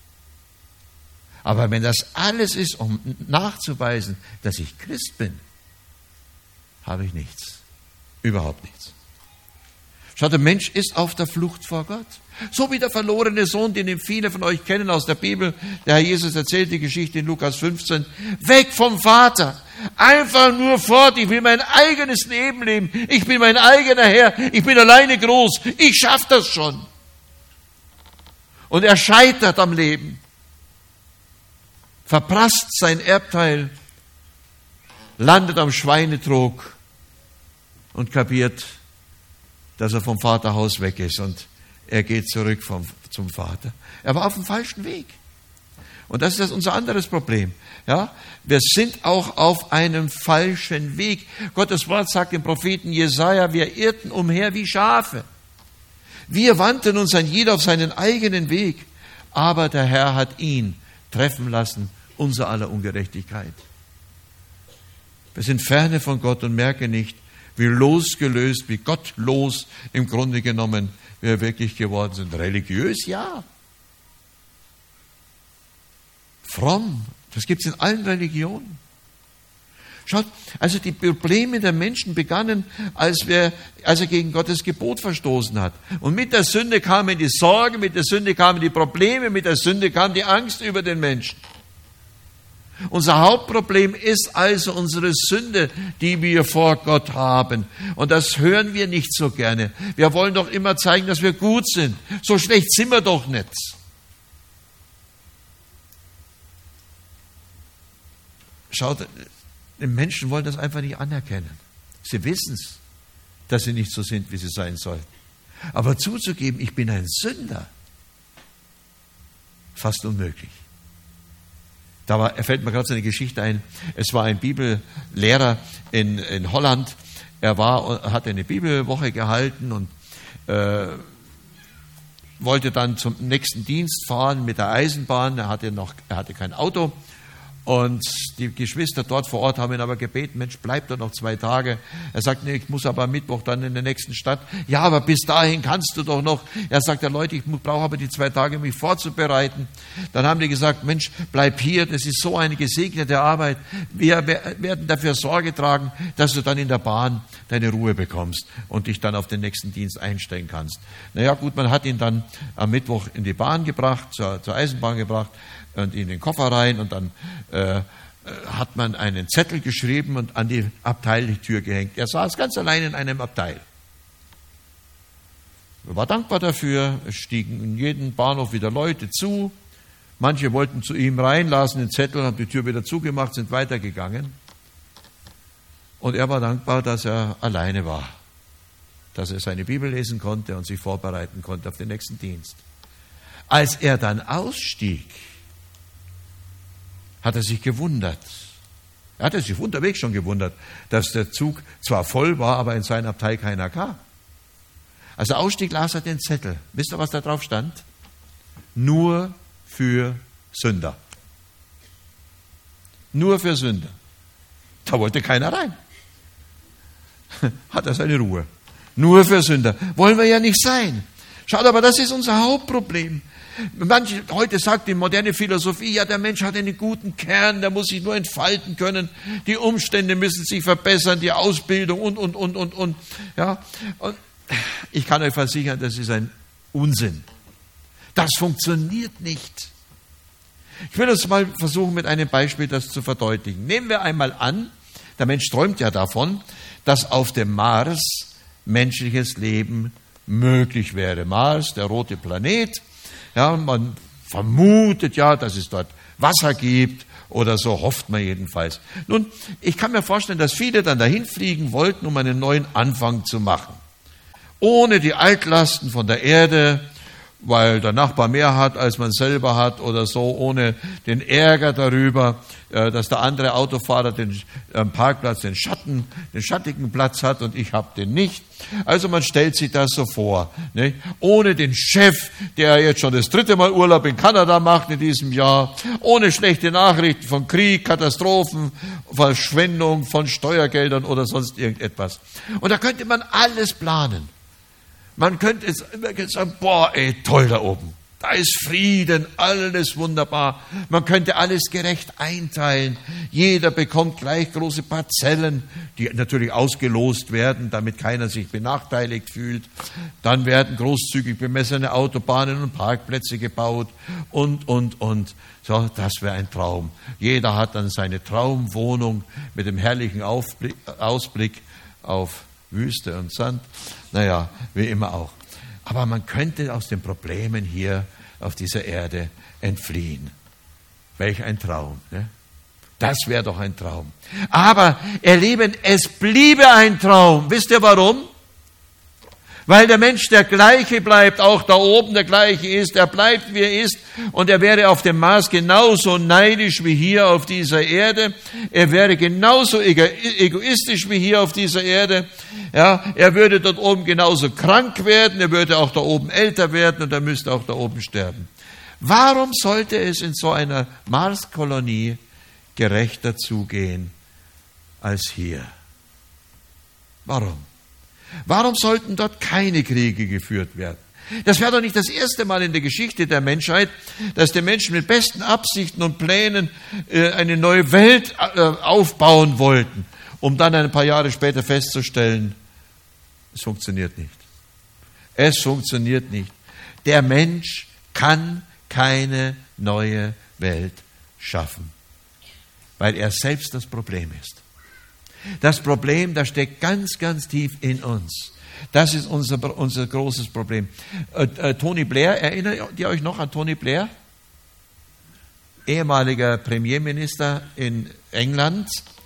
Aber wenn das alles ist, um nachzuweisen, dass ich Christ bin, habe ich nichts. Überhaupt nichts. Schaut, der Mensch ist auf der Flucht vor Gott. So wie der verlorene Sohn, den viele von euch kennen aus der Bibel. Der Herr Jesus erzählt die Geschichte in Lukas 15. Weg vom Vater. Einfach nur fort. Ich will mein eigenes Leben leben. Ich bin mein eigener Herr. Ich bin alleine groß. Ich schaffe das schon. Und er scheitert am Leben. Verprasst sein Erbteil, landet am Schweinetrog und kapiert, dass er vom Vaterhaus weg ist und er geht zurück zum Vater. Er war auf dem falschen Weg. Und das ist unser anderes Problem. Ja? Wir sind auch auf einem falschen Weg. Gottes Wort sagt dem Propheten Jesaja, wir irrten umher wie Schafe. Wir wandten uns an jeder auf seinen eigenen Weg, aber der Herr hat ihn treffen lassen, unser aller Ungerechtigkeit. Wir sind ferne von Gott und merken nicht, wie losgelöst, wie gottlos im Grunde genommen wir wirklich geworden sind. Religiös, ja. Fromm, das gibt es in allen Religionen. Schaut, also die Probleme der Menschen begannen, als er gegen Gottes Gebot verstoßen hat. Und mit der Sünde kamen die Sorgen, mit der Sünde kamen die Probleme, mit der Sünde kam die Angst über den Menschen. Unser Hauptproblem ist also unsere Sünde, die wir vor Gott haben. Und das hören wir nicht so gerne. Wir wollen doch immer zeigen, dass wir gut sind. So schlecht sind wir doch nicht. Schaut, die Menschen wollen das einfach nicht anerkennen. Sie wissen es, dass sie nicht so sind, wie sie sein sollten. Aber zuzugeben, ich bin ein Sünder, fast unmöglich. Da fällt mir gerade so eine Geschichte ein. Es war ein Bibellehrer in Holland. Er hatte eine Bibelwoche gehalten und wollte dann zum nächsten Dienst fahren mit der Eisenbahn. Er hatte kein Auto. Und die Geschwister dort vor Ort haben ihn aber gebeten, Mensch, bleib da noch 2 Tage. Er sagt, nee, ich muss aber am Mittwoch dann in der nächsten Stadt. Ja, aber bis dahin kannst du doch noch. Er sagt, ja Leute, ich brauche aber die 2 Tage, mich vorzubereiten. Dann haben die gesagt, Mensch, bleib hier, das ist so eine gesegnete Arbeit. Wir werden dafür Sorge tragen, dass du dann in der Bahn deine Ruhe bekommst und dich dann auf den nächsten Dienst einstellen kannst. Naja gut, man hat ihn dann am Mittwoch in die Bahn gebracht, zur Eisenbahn gebracht, und in den Koffer rein und dann hat man einen Zettel geschrieben und an die Abteiltür gehängt. Er saß ganz allein in einem Abteil. Er war dankbar dafür, es stiegen in jeden Bahnhof wieder Leute zu. Manche wollten zu ihm rein, lasen den Zettel, haben die Tür wieder zugemacht, sind weitergegangen. Und er war dankbar, dass er alleine war, dass er seine Bibel lesen konnte und sich vorbereiten konnte auf den nächsten Dienst. Als er dann ausstieg, hat er sich gewundert. Er hatte sich unterwegs schon gewundert, dass der Zug zwar voll war, aber in seinem Abteil keiner kam. Als er ausstieg, las er den Zettel. Wisst ihr, was da drauf stand? Nur für Sünder. Nur für Sünder. Da wollte keiner rein. Hat er seine Ruhe. Nur für Sünder. Wollen wir ja nicht sein. Schaut, aber das ist unser Hauptproblem. Heute sagt die moderne Philosophie, ja, der Mensch hat einen guten Kern, der muss sich nur entfalten können, die Umstände müssen sich verbessern, die Ausbildung und. Ja. Und ich kann euch versichern, das ist ein Unsinn. Das funktioniert nicht. Ich will das mal versuchen, mit einem Beispiel das zu verdeutlichen. Nehmen wir einmal an, der Mensch träumt ja davon, dass auf dem Mars menschliches Leben möglich wäre. Mars, der rote Planet. Ja, man vermutet ja, dass es dort Wasser gibt oder so, hofft man jedenfalls. Nun, ich kann mir vorstellen, dass viele dann dahin fliegen wollten, um einen neuen Anfang zu machen. Ohne die Altlasten von der Erde, weil der Nachbar mehr hat, als man selber hat oder so, ohne den Ärger darüber, dass der andere Autofahrer den Parkplatz, den schattigen Platz hat und ich habe den nicht. Also man stellt sich das so vor, nicht? Ohne den Chef, der jetzt schon das 3. Mal Urlaub in Kanada macht in diesem Jahr, ohne schlechte Nachrichten von Krieg, Katastrophen, Verschwendung von Steuergeldern oder sonst irgendetwas. Und da könnte man alles planen. Man könnte jetzt sagen, boah, ey, toll da oben. Da ist Frieden, alles wunderbar. Man könnte alles gerecht einteilen. Jeder bekommt gleich große Parzellen, die natürlich ausgelost werden, damit keiner sich benachteiligt fühlt. Dann werden großzügig bemessene Autobahnen und Parkplätze gebaut und. So, das wäre ein Traum. Jeder hat dann seine Traumwohnung mit dem herrlichen Ausblick auf Wüste und Sand. Naja, wie immer auch. Aber man könnte aus den Problemen hier auf dieser Erde entfliehen. Welch ein Traum. Ne? Das wäre doch ein Traum. Aber, ihr Lieben, es bliebe ein Traum. Wisst ihr warum? Weil der Mensch der Gleiche bleibt, auch da oben der Gleiche ist, er bleibt, wie er ist, und er wäre auf dem Mars genauso neidisch wie hier auf dieser Erde, er wäre genauso egoistisch wie hier auf dieser Erde, ja, er würde dort oben genauso krank werden, er würde auch da oben älter werden und er müsste auch da oben sterben. Warum sollte es in so einer Marskolonie gerechter zugehen als hier? Warum? Warum sollten dort keine Kriege geführt werden? Das wäre doch nicht das erste Mal in der Geschichte der Menschheit, dass die Menschen mit besten Absichten und Plänen eine neue Welt aufbauen wollten, um dann ein paar Jahre später festzustellen, es funktioniert nicht. Es funktioniert nicht. Der Mensch kann keine neue Welt schaffen, weil er selbst das Problem ist. Das Problem, das steckt ganz, ganz tief in uns. Das ist unser großes Problem. Tony Blair, erinnert ihr euch noch an Tony Blair? Ehemaliger Premierminister in England.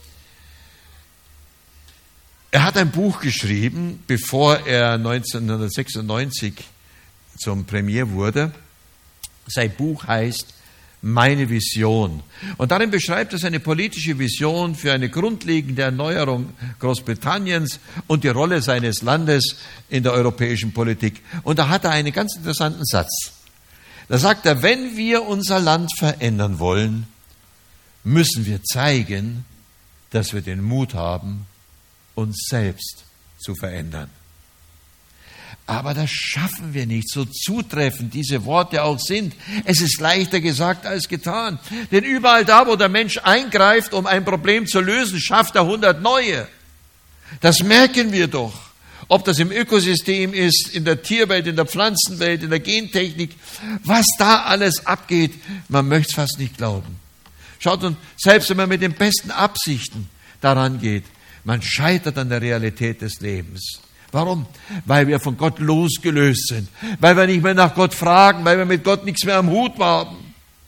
Er hat ein Buch geschrieben, bevor er 1996 zum Premier wurde. Sein Buch heißt Meine Vision. Und darin beschreibt er seine politische Vision für eine grundlegende Erneuerung Großbritanniens und die Rolle seines Landes in der europäischen Politik. Und da hat er einen ganz interessanten Satz. Da sagt er, wenn wir unser Land verändern wollen, müssen wir zeigen, dass wir den Mut haben, uns selbst zu verändern. Aber das schaffen wir nicht, so zutreffend diese Worte auch sind. Es ist leichter gesagt als getan. Denn überall da, wo der Mensch eingreift, um ein Problem zu lösen, schafft er 100 neue. Das merken wir doch. Ob das im Ökosystem ist, in der Tierwelt, in der Pflanzenwelt, in der Gentechnik, was da alles abgeht, man möchte es fast nicht glauben. Schaut, und selbst wenn man mit den besten Absichten daran geht, man scheitert an der Realität des Lebens. Warum? Weil wir von Gott losgelöst sind, weil wir nicht mehr nach Gott fragen, weil wir mit Gott nichts mehr am Hut haben.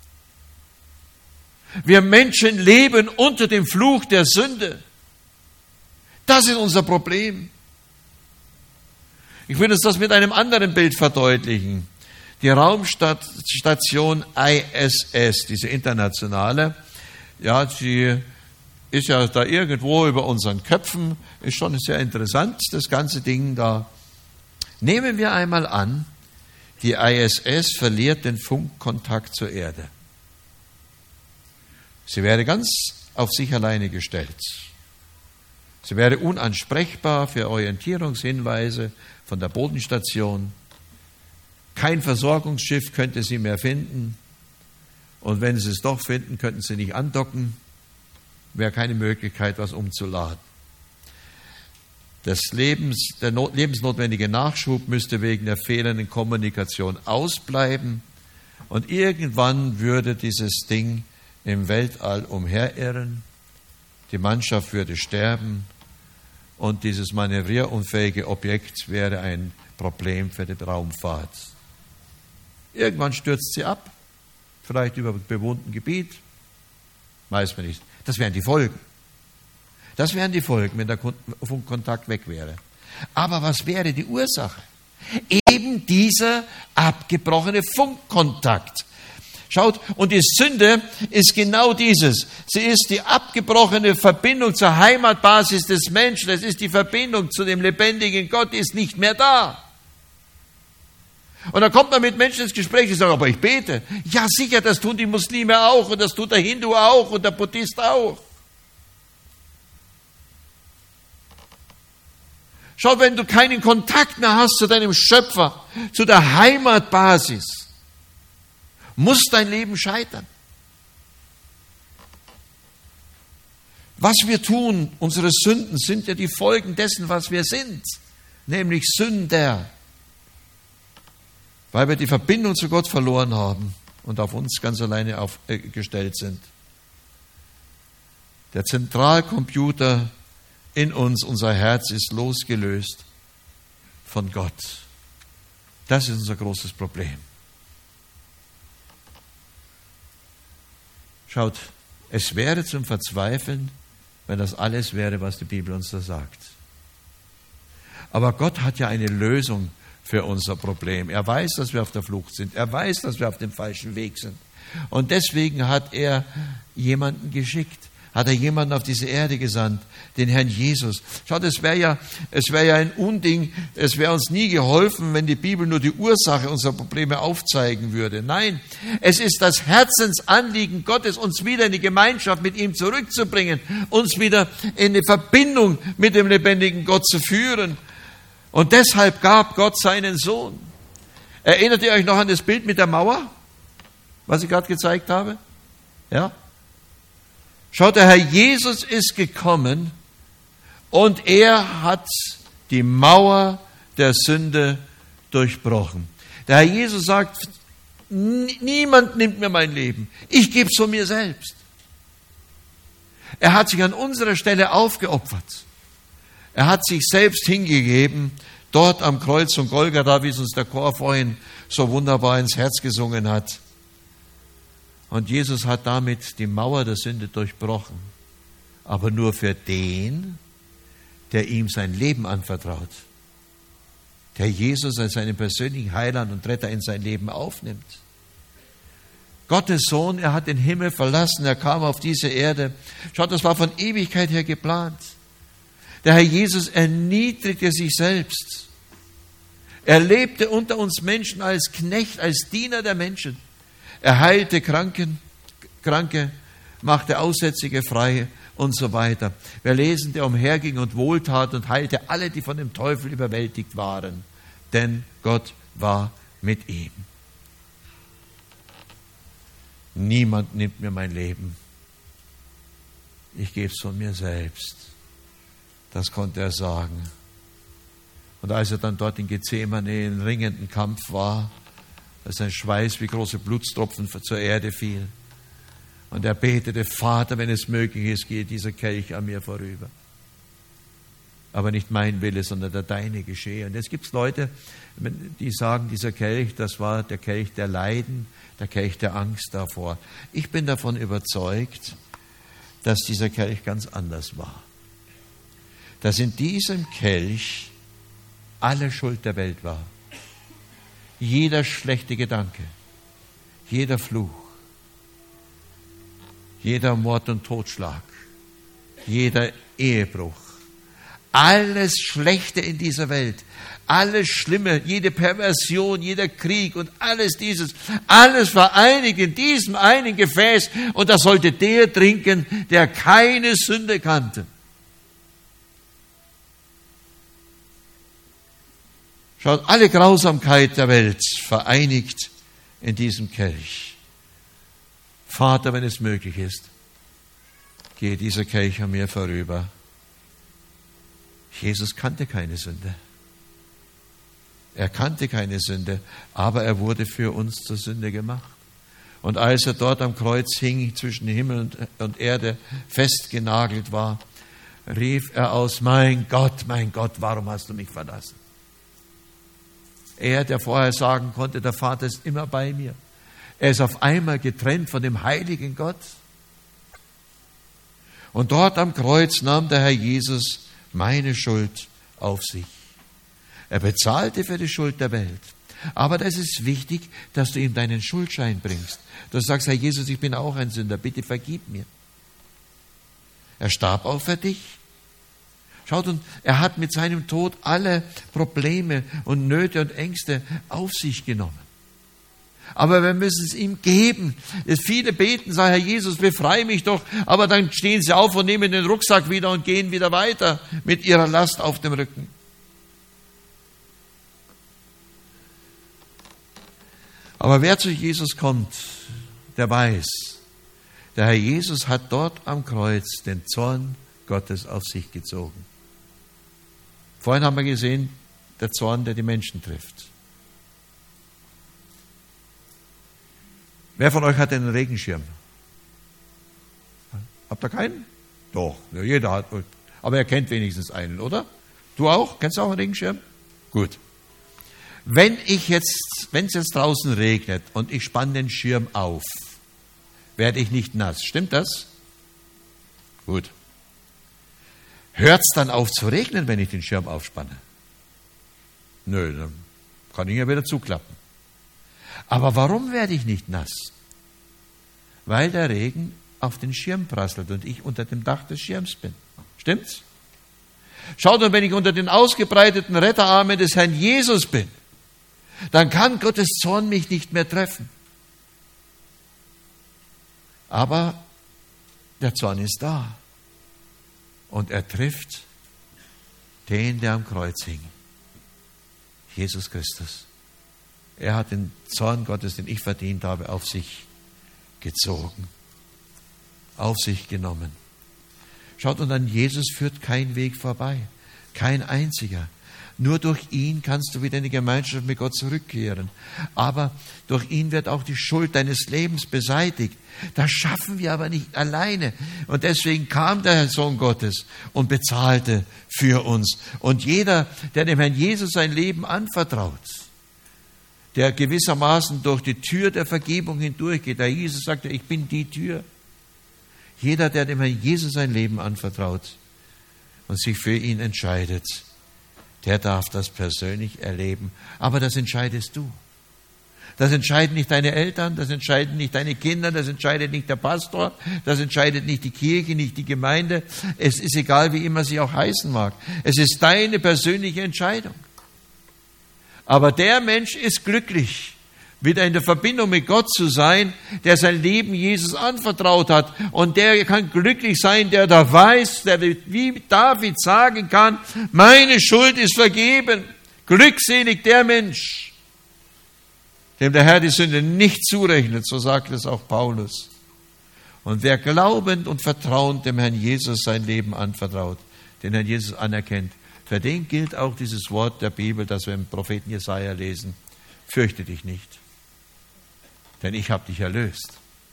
Wir Menschen leben unter dem Fluch der Sünde. Das ist unser Problem. Ich will uns das mit einem anderen Bild verdeutlichen. Die Raumstation ISS, diese internationale, ja, sie ist ja da irgendwo über unseren Köpfen, ist schon sehr interessant, das ganze Ding da. Nehmen wir einmal an, die ISS verliert den Funkkontakt zur Erde. Sie wäre ganz auf sich alleine gestellt. Sie wäre unansprechbar für Orientierungshinweise von der Bodenstation. Kein Versorgungsschiff könnte sie mehr finden. Und wenn sie es doch finden, könnten sie nicht andocken. Wäre keine Möglichkeit, was umzuladen. Der lebensnotwendige Nachschub müsste wegen der fehlenden Kommunikation ausbleiben und irgendwann würde dieses Ding im Weltall umherirren, die Mannschaft würde sterben und dieses manövrierunfähige Objekt wäre ein Problem für die Raumfahrt. Irgendwann stürzt sie ab, vielleicht über bewohnten Gebiet, weiß man nicht. Das wären die Folgen. Das wären die Folgen, wenn der Funkkontakt weg wäre. Aber was wäre die Ursache? Eben dieser abgebrochene Funkkontakt. Schaut, und die Sünde ist genau dieses. Sie ist die abgebrochene Verbindung zur Heimatbasis des Menschen. Es ist die Verbindung zu dem lebendigen Gott, die ist nicht mehr da. Und dann kommt man mit Menschen ins Gespräch, die sagen, aber ich bete. Ja, sicher, das tun die Muslime auch und das tut der Hindu auch und der Buddhist auch. Schau, wenn du keinen Kontakt mehr hast zu deinem Schöpfer, zu der Heimatbasis, muss dein Leben scheitern. Was wir tun, unsere Sünden, sind ja die Folgen dessen, was wir sind, nämlich Sünder. Weil wir die Verbindung zu Gott verloren haben und auf uns ganz alleine aufgestellt sind. Der Zentralcomputer in uns, unser Herz, ist losgelöst von Gott. Das ist unser großes Problem. Schaut, es wäre zum Verzweifeln, wenn das alles wäre, was die Bibel uns da sagt. Aber Gott hat ja eine Lösung für unser Problem. Er weiß, dass wir auf der Flucht sind. Er weiß, dass wir auf dem falschen Weg sind. Und deswegen hat er jemanden geschickt. Hat er jemanden auf diese Erde gesandt, den Herrn Jesus. Schaut, es wäre ja ein Unding, es wäre uns nie geholfen, wenn die Bibel nur die Ursache unserer Probleme aufzeigen würde. Nein, es ist das Herzensanliegen Gottes, uns wieder in die Gemeinschaft mit ihm zurückzubringen, uns wieder in die Verbindung mit dem lebendigen Gott zu führen. Und deshalb gab Gott seinen Sohn. Erinnert ihr euch noch an das Bild mit der Mauer, was ich gerade gezeigt habe? Ja? Schaut, der Herr Jesus ist gekommen und er hat die Mauer der Sünde durchbrochen. Der Herr Jesus sagt, niemand nimmt mir mein Leben. Ich gebe es von mir selbst. Er hat sich an unserer Stelle aufgeopfert. Er hat sich selbst hingegeben, dort am Kreuz von Golgatha, wie es uns der Chor vorhin so wunderbar ins Herz gesungen hat. Und Jesus hat damit die Mauer der Sünde durchbrochen. Aber nur für den, der ihm sein Leben anvertraut. Der Jesus als seinen persönlichen Heiland und Retter in sein Leben aufnimmt. Gottes Sohn, er hat den Himmel verlassen, er kam auf diese Erde. Schaut, das war von Ewigkeit her geplant. Der Herr Jesus erniedrigte sich selbst. Er lebte unter uns Menschen als Knecht, als Diener der Menschen. Er heilte Kranke, machte Aussätzige frei und so weiter. Wir lesen, der umherging und wohltat und heilte alle, die von dem Teufel überwältigt waren. Denn Gott war mit ihm. Niemand nimmt mir mein Leben. Ich gebe es von mir selbst. Das konnte er sagen. Und als er dann dort in Gethsemane in ringenden Kampf war, als sein Schweiß wie große Blutstropfen zur Erde fiel, und er betete, Vater, wenn es möglich ist, gehe dieser Kelch an mir vorüber. Aber nicht mein Wille, sondern der deine geschehe. Und jetzt gibt es Leute, die sagen, dieser Kelch, das war der Kelch der Leiden, der Kelch der Angst davor. Ich bin davon überzeugt, dass dieser Kelch ganz anders war. Dass in diesem Kelch alle Schuld der Welt war. Jeder schlechte Gedanke, jeder Fluch, jeder Mord und Totschlag, jeder Ehebruch, alles Schlechte in dieser Welt, alles Schlimme, jede Perversion, jeder Krieg und alles dieses, alles vereinigt in diesem einen Gefäß, und das sollte der trinken, der keine Sünde kannte. Schaut, alle Grausamkeit der Welt vereinigt in diesem Kelch. Vater, wenn es möglich ist, gehe dieser Kelch an mir vorüber. Jesus kannte keine Sünde. Er kannte keine Sünde, aber er wurde für uns zur Sünde gemacht. Und als er dort am Kreuz hing, zwischen Himmel und Erde festgenagelt war, rief er aus, mein Gott, warum hast du mich verlassen? Er, der vorher sagen konnte, der Vater ist immer bei mir. Er ist auf einmal getrennt von dem heiligen Gott. Und dort am Kreuz nahm der Herr Jesus meine Schuld auf sich. Er bezahlte für die Schuld der Welt. Aber das ist wichtig, dass du ihm deinen Schuldschein bringst. Du sagst, Herr Jesus, ich bin auch ein Sünder, bitte vergib mir. Er starb auch für dich. Schaut, und er hat mit seinem Tod alle Probleme und Nöte und Ängste auf sich genommen. Aber wir müssen es ihm geben. Viele beten, sagen, Herr Jesus, befreie mich doch. Aber dann stehen sie auf und nehmen den Rucksack wieder und gehen wieder weiter mit ihrer Last auf dem Rücken. Aber wer zu Jesus kommt, der weiß, der Herr Jesus hat dort am Kreuz den Zorn Gottes auf sich gezogen. Vorhin haben wir gesehen, der Zorn, der die Menschen trifft. Wer von euch hat einen Regenschirm? Habt ihr keinen? Doch, ja, jeder hat. Aber er kennt wenigstens einen, oder? Du auch? Kennst du auch einen Regenschirm? Gut. Wenn es jetzt draußen regnet und ich spanne den Schirm auf, werde ich nicht nass. Stimmt das? Gut. Hört es dann auf zu regnen, wenn ich den Schirm aufspanne? Nö, dann kann ich ihn ja wieder zuklappen. Aber warum werde ich nicht nass? Weil der Regen auf den Schirm prasselt und ich unter dem Dach des Schirms bin. Stimmt's? Schaut, und wenn ich unter den ausgebreiteten Retterarmen des Herrn Jesus bin, dann kann Gottes Zorn mich nicht mehr treffen. Aber der Zorn ist da. Und er trifft den, der am Kreuz hing. Jesus Christus. Er hat den Zorn Gottes, den ich verdient habe, auf sich gezogen, auf sich genommen. Schaut, und an Jesus führt kein Weg vorbei, kein einziger. Nur durch ihn kannst du wieder in die Gemeinschaft mit Gott zurückkehren. Aber durch ihn wird auch die Schuld deines Lebens beseitigt. Das schaffen wir aber nicht alleine. Und deswegen kam der Sohn Gottes und bezahlte für uns. Und jeder, der dem Herrn Jesus sein Leben anvertraut, der gewissermaßen durch die Tür der Vergebung hindurchgeht, der Jesus sagte, ich bin die Tür. Jeder, der dem Herrn Jesus sein Leben anvertraut und sich für ihn entscheidet, der darf das persönlich erleben. Aber das entscheidest du. Das entscheiden nicht deine Eltern, das entscheiden nicht deine Kinder, das entscheidet nicht der Pastor, das entscheidet nicht die Kirche, nicht die Gemeinde. Es ist egal, wie immer sie auch heißen mag. Es ist deine persönliche Entscheidung. Aber der Mensch ist glücklich, wieder in der Verbindung mit Gott zu sein, der sein Leben Jesus anvertraut hat. Und der kann glücklich sein, der da weiß, der wie David sagen kann, meine Schuld ist vergeben. Glückselig der Mensch, dem der Herr die Sünde nicht zurechnet, so sagt es auch Paulus. Und wer glaubend und vertrauend dem Herrn Jesus sein Leben anvertraut, den Herrn Jesus anerkennt, für den gilt auch dieses Wort der Bibel, das wir im Propheten Jesaja lesen. Fürchte dich nicht, denn ich habe dich erlöst.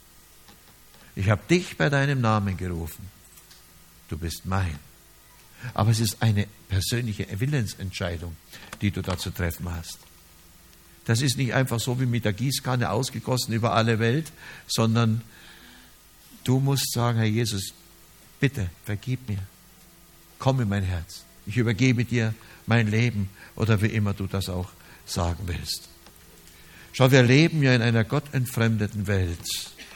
Ich habe dich bei deinem Namen gerufen. Du bist mein. Aber es ist eine persönliche Willensentscheidung, die du da zu treffen hast. Das ist nicht einfach so wie mit der Gießkanne ausgegossen über alle Welt, sondern du musst sagen, Herr Jesus, bitte vergib mir. Komm in mein Herz. Ich übergebe dir mein Leben oder wie immer du das auch sagen willst. Schau, wir leben ja in einer gottentfremdeten Welt.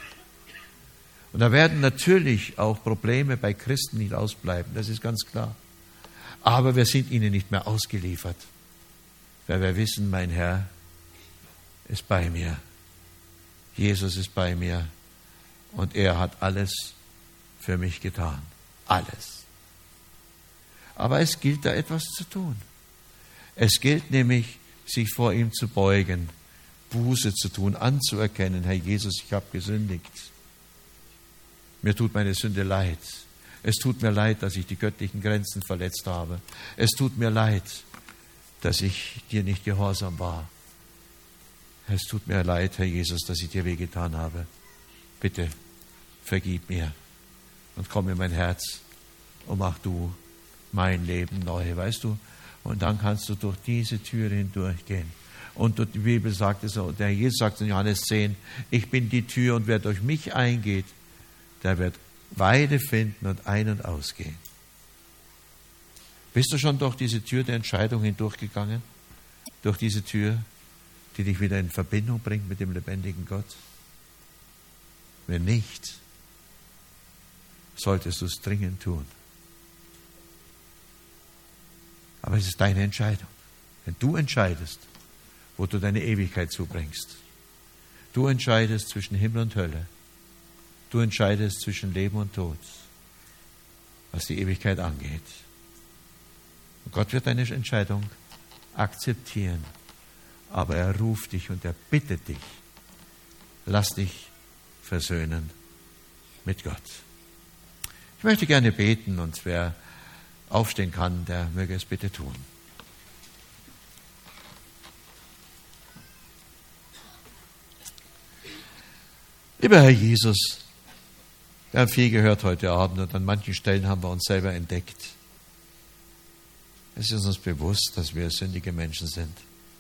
Und da werden natürlich auch Probleme bei Christen nicht ausbleiben, das ist ganz klar. Aber wir sind ihnen nicht mehr ausgeliefert, weil wir wissen, mein Herr ist bei mir. Jesus ist bei mir und er hat alles für mich getan. Alles. Aber es gilt da etwas zu tun. Es gilt nämlich, sich vor ihm zu beugen, Buße zu tun, anzuerkennen, Herr Jesus, ich habe gesündigt. Mir tut meine Sünde leid. Es tut mir leid, dass ich die göttlichen Grenzen verletzt habe. Es tut mir leid, dass ich dir nicht gehorsam war. Es tut mir leid, Herr Jesus, dass ich dir wehgetan habe. Bitte, vergib mir und komm in mein Herz und mach du mein Leben neu, weißt du? Und dann kannst du durch diese Türe hindurchgehen. Und die Bibel sagt es so, der Herr Jesus sagt in Johannes 10, ich bin die Tür und wer durch mich eingeht, der wird Weide finden und ein- und ausgehen. Bist du schon durch diese Tür der Entscheidung hindurchgegangen? Durch diese Tür, die dich wieder in Verbindung bringt mit dem lebendigen Gott? Wenn nicht, solltest du es dringend tun. Aber es ist deine Entscheidung. Wenn du entscheidest, wo du deine Ewigkeit zubringst. Du entscheidest zwischen Himmel und Hölle. Du entscheidest zwischen Leben und Tod, was die Ewigkeit angeht. Und Gott wird deine Entscheidung akzeptieren. Aber er ruft dich und er bittet dich, lass dich versöhnen mit Gott. Ich möchte gerne beten und wer aufstehen kann, der möge es bitte tun. Lieber Herr Jesus, wir haben viel gehört heute Abend und an manchen Stellen haben wir uns selber entdeckt. Es ist uns bewusst, dass wir sündige Menschen sind.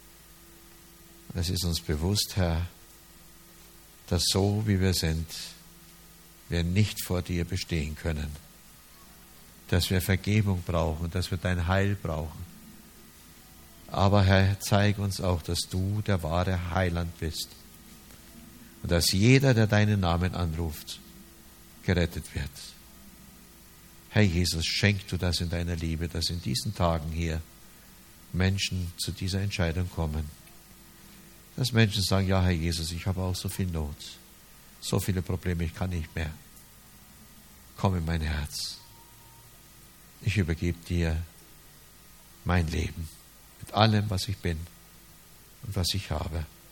Es ist uns bewusst, Herr, dass so wie wir sind, wir nicht vor dir bestehen können. Dass wir Vergebung brauchen, dass wir dein Heil brauchen. Aber Herr, zeig uns auch, dass du der wahre Heiland bist. Und dass jeder, der deinen Namen anruft, gerettet wird. Herr Jesus, schenk du das in deiner Liebe, dass in diesen Tagen hier Menschen zu dieser Entscheidung kommen. Dass Menschen sagen, ja Herr Jesus, ich habe auch so viel Not, so viele Probleme, ich kann nicht mehr. Komm in mein Herz. Ich übergebe dir mein Leben mit allem, was ich bin und was ich habe.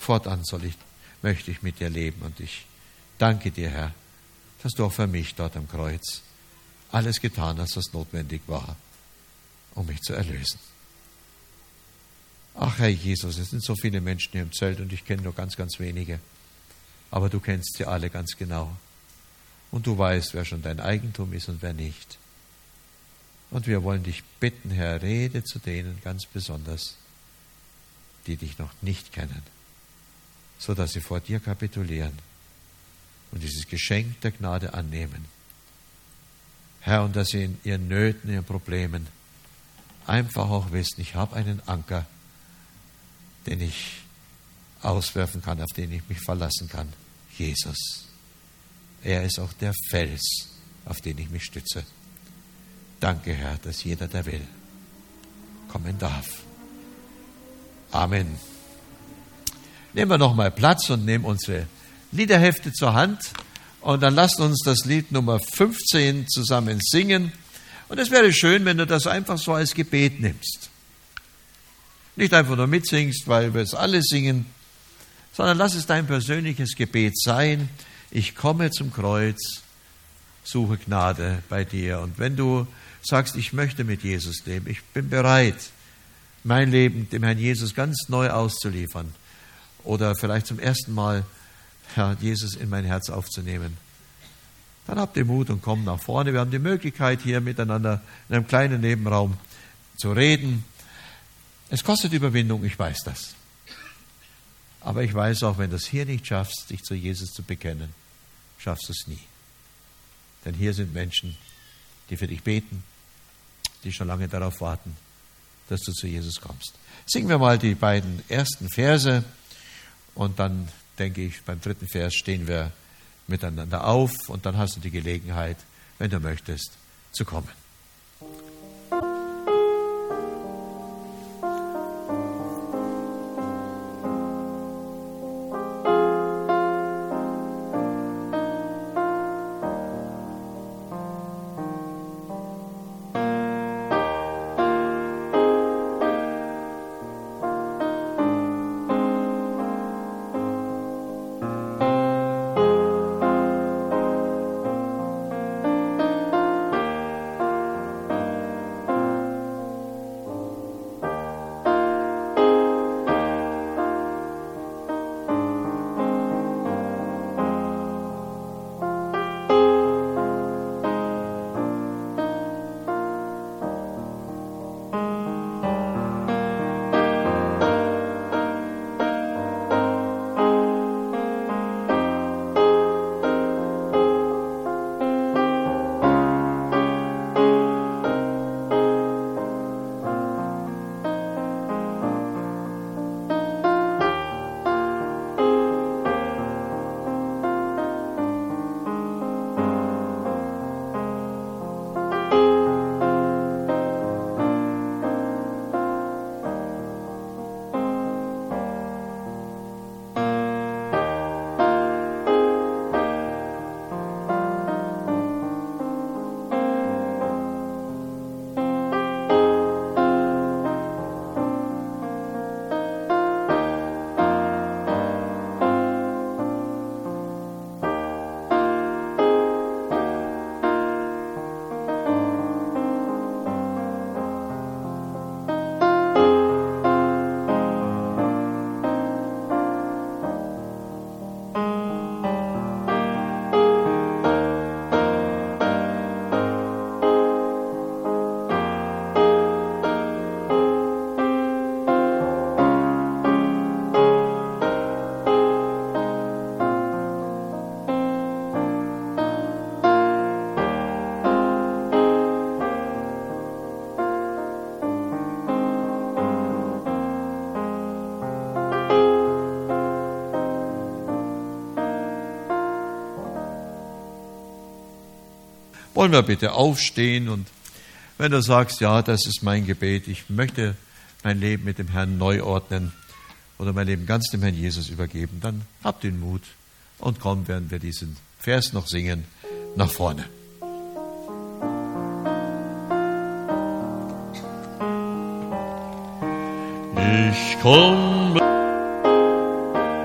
Fortan möchte ich mit dir leben. Und ich danke dir, Herr, dass du auch für mich dort am Kreuz alles getan hast, was notwendig war, um mich zu erlösen. Ach, Herr Jesus, es sind so viele Menschen hier im Zelt und ich kenne nur ganz, ganz wenige. Aber du kennst sie alle ganz genau. Und du weißt, wer schon dein Eigentum ist und wer nicht. Und wir wollen dich bitten, Herr, rede zu denen ganz besonders, die dich noch nicht kennen, sodass sie vor dir kapitulieren und dieses Geschenk der Gnade annehmen. Herr, und dass sie in ihren Nöten, ihren Problemen einfach auch wissen, ich habe einen Anker, den ich auswerfen kann, auf den ich mich verlassen kann. Jesus. Er ist auch der Fels, auf den ich mich stütze. Danke, Herr, dass jeder, der will, kommen darf. Amen. Nehmen wir nochmal Platz und nehmen unsere Liederhefte zur Hand und dann lasst uns das Lied Nummer 15 zusammen singen. Und es wäre schön, wenn du das einfach so als Gebet nimmst. Nicht einfach nur mitsingst, weil wir es alle singen, sondern lass es dein persönliches Gebet sein. Ich komme zum Kreuz, suche Gnade bei dir. Und wenn du sagst, ich möchte mit Jesus leben, ich bin bereit, mein Leben dem Herrn Jesus ganz neu auszuliefern oder vielleicht zum ersten Mal Herr Jesus in mein Herz aufzunehmen, dann habt ihr Mut und kommt nach vorne. Wir haben die Möglichkeit, hier miteinander in einem kleinen Nebenraum zu reden. Es kostet Überwindung, ich weiß das. Aber ich weiß auch, wenn du es hier nicht schaffst, dich zu Jesus zu bekennen, schaffst du es nie. Denn hier sind Menschen, die für dich beten, die schon lange darauf warten, dass du zu Jesus kommst. Singen wir mal die beiden ersten Verse und dann, denke ich, beim dritten Vers stehen wir miteinander auf und dann hast du die Gelegenheit, wenn du möchtest, zu kommen. Wollen wir bitte aufstehen und wenn du sagst, ja, das ist mein Gebet, ich möchte mein Leben mit dem Herrn neu ordnen oder mein Leben ganz dem Herrn Jesus übergeben, dann hab den Mut und komm, während wir diesen Vers noch singen, nach vorne. Ich komme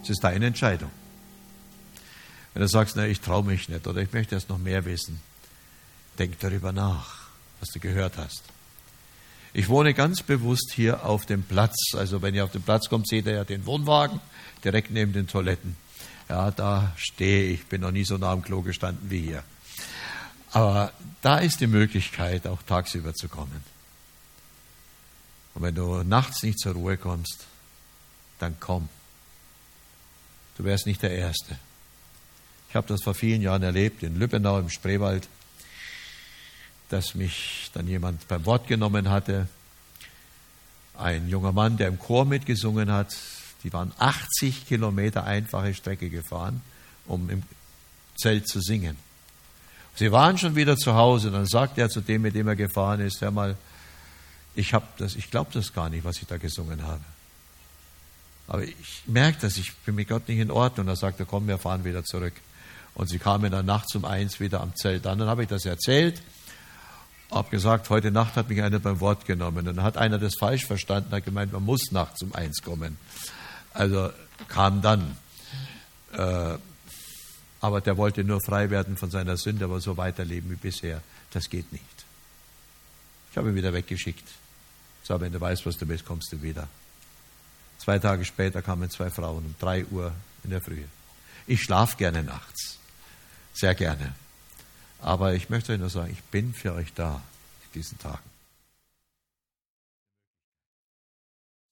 Es ist deine Entscheidung. Wenn du sagst, ich traue mich nicht oder ich möchte erst noch mehr wissen, denk darüber nach, was du gehört hast. Ich wohne ganz bewusst hier auf dem Platz. Also wenn ihr auf den Platz kommt, seht ihr ja den Wohnwagen direkt neben den Toiletten. Ja, da stehe ich. Bin noch nie so nah am Klo gestanden wie hier. Aber da ist die Möglichkeit, auch tagsüber zu kommen. Und wenn du nachts nicht zur Ruhe kommst, dann komm. Du wärst nicht der Erste. Ich habe das vor vielen Jahren erlebt, in Lübbenau im Spreewald, dass mich dann jemand beim Wort genommen hatte. Ein junger Mann, der im Chor mitgesungen hat. Die waren 80 Kilometer einfache Strecke gefahren, um im Zelt zu singen. Sie waren schon wieder zu Hause. Dann sagte er zu dem, mit dem er gefahren ist, hör mal, ich glaube das gar nicht, was ich da gesungen habe. Aber ich merke das, ich bin mit Gott nicht in Ordnung. Und er sagte, komm, wir fahren wieder zurück. Und sie kamen dann nachts um 1 wieder am Zelt an. Dann habe ich das erzählt, habe gesagt, heute Nacht hat mich einer beim Wort genommen. Und dann hat einer das falsch verstanden, hat gemeint, man muss nachts um 1 kommen. Also kam dann. Aber der wollte nur frei werden von seiner Sünde, aber so weiterleben wie bisher. Das geht nicht. Ich habe ihn wieder weggeschickt. So, wenn du weißt, was du bist, kommst du wieder. 2 Tage später kamen 2 Frauen um 3 Uhr in der Früh. Ich schlafe gerne nachts. Sehr gerne. Aber ich möchte euch nur sagen, ich bin für euch da in diesen Tagen.